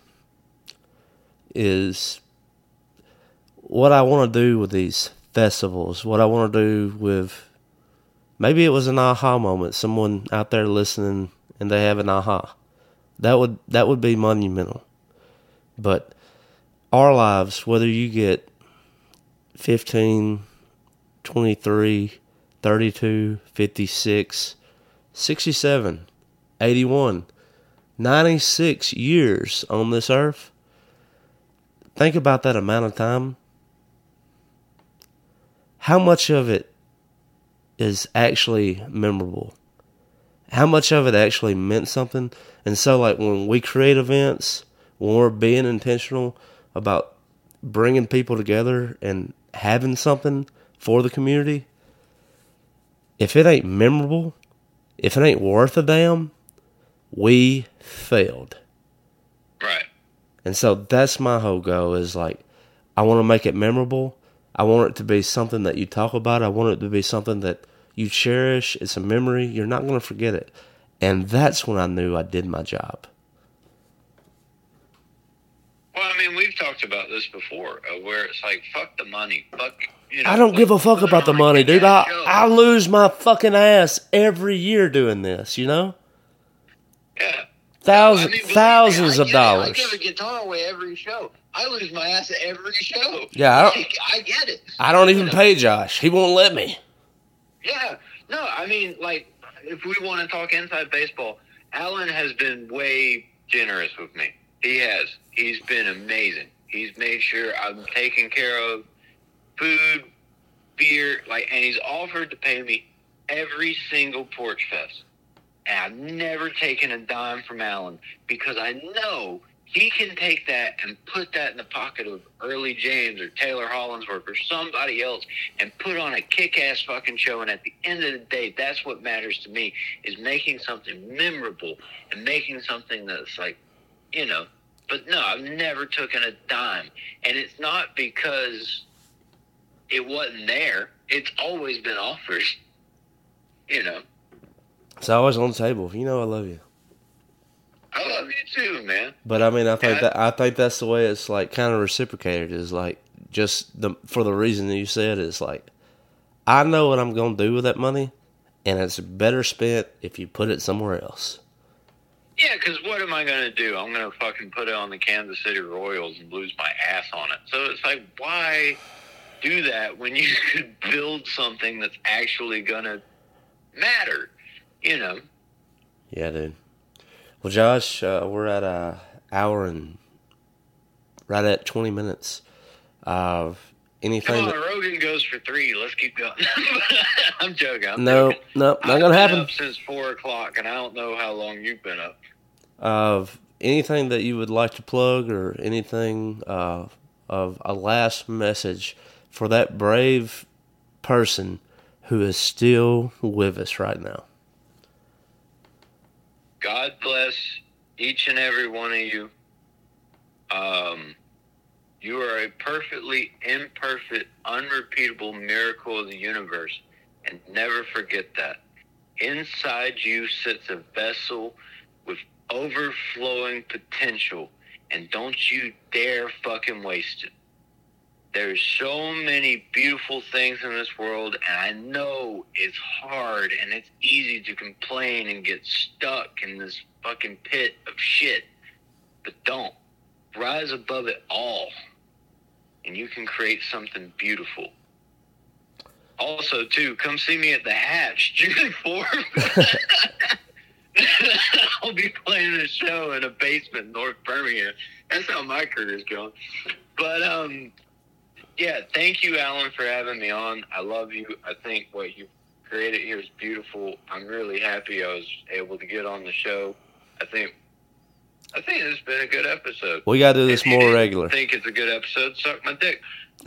Speaker 3: is what I want to do with these festivals, what I want to do with, maybe it was an aha moment, someone out there listening and they have an aha. That would that would be monumental. But our lives, whether you get fifteen, twenty-three, thirty-two, fifty-six, sixty-seven, eighty-one, ninety-six years on this earth, think about that amount of time. How much of it is actually memorable? How much of it actually meant something? And so, like, when we create events, when we're being intentional about bringing people together and having something for the community, if it ain't memorable, if it ain't worth a damn, we failed.
Speaker 2: Right.
Speaker 3: And so that's my whole goal, is, like, I want to make it memorable. I want it to be something that you talk about. I want it to be something that you cherish. It's a memory. You're not going to forget it. And that's when I knew I did my job.
Speaker 2: Well, I mean, we've talked about this before, uh, where it's like, fuck the money. Fuck, you know.
Speaker 3: I don't give a fuck about the money, dude. I, I lose my fucking ass every year doing this, you know?
Speaker 2: Yeah.
Speaker 3: Thousands,
Speaker 2: I mean,
Speaker 3: thousands
Speaker 2: me,
Speaker 3: of
Speaker 2: I
Speaker 3: dollars.
Speaker 2: I give a guitar away every show. I lose my ass at every show.
Speaker 3: Yeah, I don't,
Speaker 2: like, I get it.
Speaker 3: I don't even
Speaker 2: You know?
Speaker 3: pay Josh. He won't let me.
Speaker 2: Yeah. No, I mean, like, if we want to talk inside baseball, Alan has been way generous with me. He has. He's been amazing. He's made sure I'm taken care of, food, beer, like, and he's offered to pay me every single Porch Fest. And I've never taken a dime from Alan because I know he can take that and put that in the pocket of Early James or Taylor Hollinsworth or somebody else and put on a kick-ass fucking show. And at the end of the day, that's what matters to me, is making something memorable and making something that's like, you know. But no, I've never taken a dime. And it's not because it wasn't there. It's always been offered, you know.
Speaker 3: It's always on the table. You know I love you.
Speaker 2: I love you too, man.
Speaker 3: But I mean, I think
Speaker 2: Yeah.
Speaker 3: that I think that's the way it's like kind of reciprocated. Is like just the for the reason that you said is like I know what I'm gonna do with that money, and it's better spent if you put it somewhere else.
Speaker 2: Yeah, because what am I going to do? I'm going to fucking put it on the Kansas City Royals and lose my ass on it. So it's like, why do that when you could build something that's actually going to matter, you know?
Speaker 3: Yeah, dude. Well, Josh, uh, we're at a hour and right at twenty minutes. Uh, anything?
Speaker 2: Come on,
Speaker 3: that,
Speaker 2: Rogan goes for three. Let's keep going. I'm joking. I'm
Speaker 3: no,
Speaker 2: joking.
Speaker 3: no, not
Speaker 2: I've
Speaker 3: gonna
Speaker 2: been
Speaker 3: happen.
Speaker 2: up since four o'clock, and I don't know how long you've been up.
Speaker 3: Of anything that you would like to plug, or anything uh, of a last message for that brave person who is still with us right now.
Speaker 2: God bless each and every one of you. Um, you are a perfectly imperfect, unrepeatable miracle of the universe, and never forget that. Inside you sits a vessel with overflowing potential, and don't you dare fucking waste it. There's so many beautiful things in this world, and I know it's hard and it's easy to complain and get stuck in this fucking pit of shit. But don't. Rise above it all, and you can create something beautiful. Also, too, come see me at the Hatch June fourth. I'll be playing a show in a basement in North Birmingham. That's how my career's going. But, um... yeah, thank you, Alan, for having me on. I love you. I think what you created here is beautiful. I'm really happy I was able to get on the show. I think I think it's been a good episode.
Speaker 3: We gotta do this
Speaker 2: If you
Speaker 3: more
Speaker 2: didn't
Speaker 3: regular.
Speaker 2: think it's a good episode, suck my dick.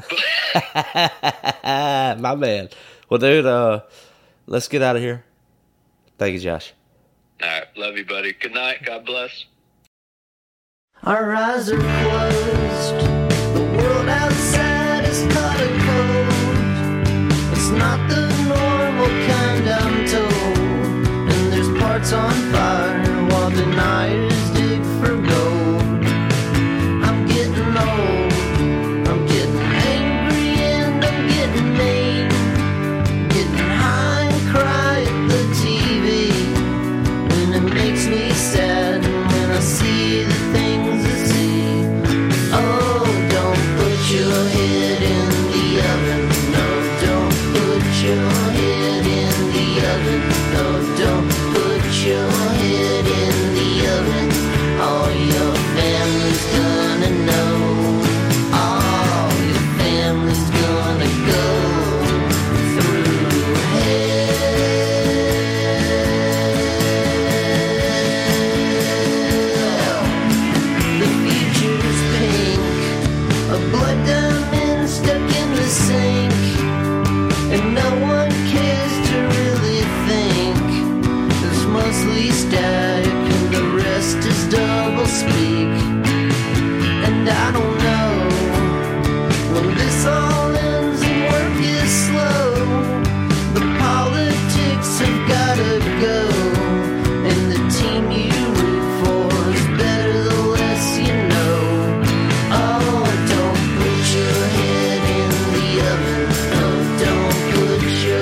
Speaker 3: My man. Well, dude, uh, let's get out of here. Thank you, Josh.
Speaker 2: All right, love you, buddy. Good night. God bless.
Speaker 6: Our eyes are closed. The world outside is hot and cold. It's not the normal kind, I'm told. And there's parts on fire while deniers dig for gold. I'm getting old. I'm getting angry and I'm getting mean. Getting high and cry at the T V. And it makes me sad when I see the things I see. Oh, don't put your head in the oven. No, don't put your head in the oven. No, don't put your head in the oven. All your family's gonna know. All your family's gonna go through hell. The future's pink, a blood diamond stuck in the sink, and no one cares to really think. It's mostly static, and the rest is double speak. And I don't know when this all ends and work is slow. The politics have gotta go, and the team you root for is better the less you know. Oh, don't put your head in the oven. No, don't put your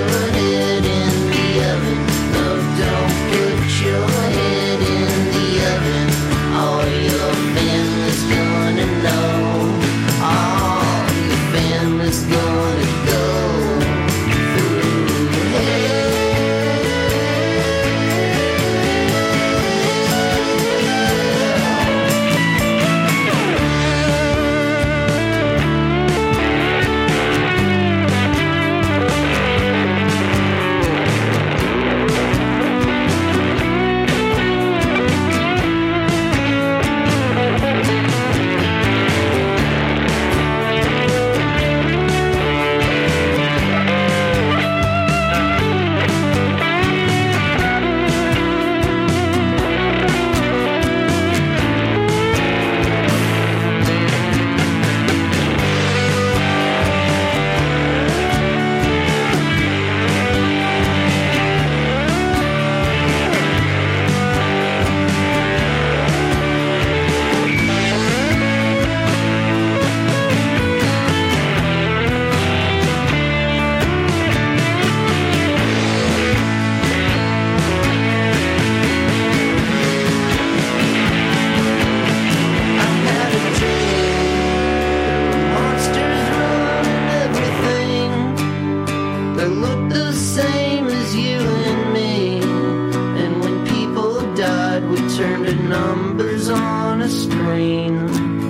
Speaker 6: They look the same as you and me. And when people died, we turned to numbers on a screen.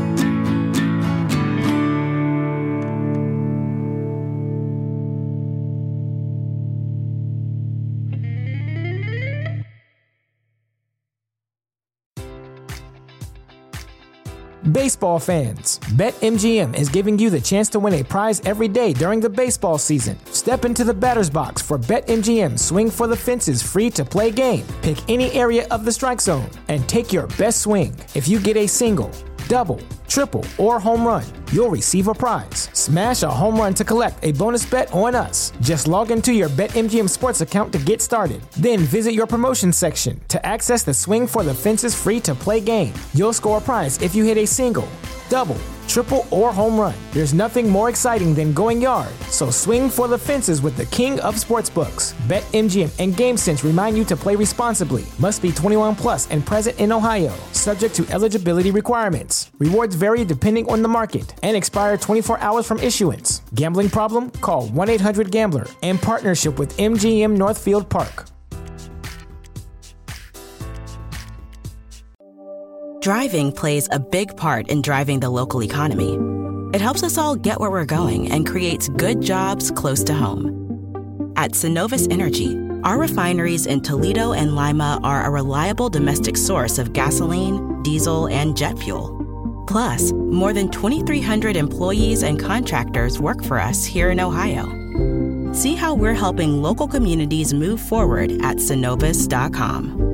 Speaker 4: Baseball fans, BetMGM is giving you the chance to win a prize every day during the baseball season. Step into the batter's box for BetMGM Swing for the Fences free-to-play game. Pick any area of the strike zone and take your best swing. If you get a single, double, triple, or home run, you'll receive a prize. Smash a home run to collect a bonus bet on us. Just log into your BetMGM Sports account to get started. Then visit your promotion section to access the Swing for the Fences free-to-play game. You'll score a prize if you hit a single, double, triple, or home run. There's nothing more exciting than going yard, so swing for the fences with the king of sportsbooks. BetMGM and GameSense remind you to play responsibly. Must be twenty-one plus and present in Ohio, subject to eligibility requirements. Rewards vary depending on the market and expire twenty-four hours from issuance. Gambling problem? Call one eight hundred gambler in partnership with M G M Northfield Park.
Speaker 1: Driving plays a big part in driving the local economy. It helps us all get where we're going and creates good jobs close to home. At Synovus Energy, our refineries in Toledo and Lima are a reliable domestic source of gasoline, diesel, and jet fuel. Plus, more than twenty-three hundred employees and contractors work for us here in Ohio. See how we're helping local communities move forward at synovus dot com.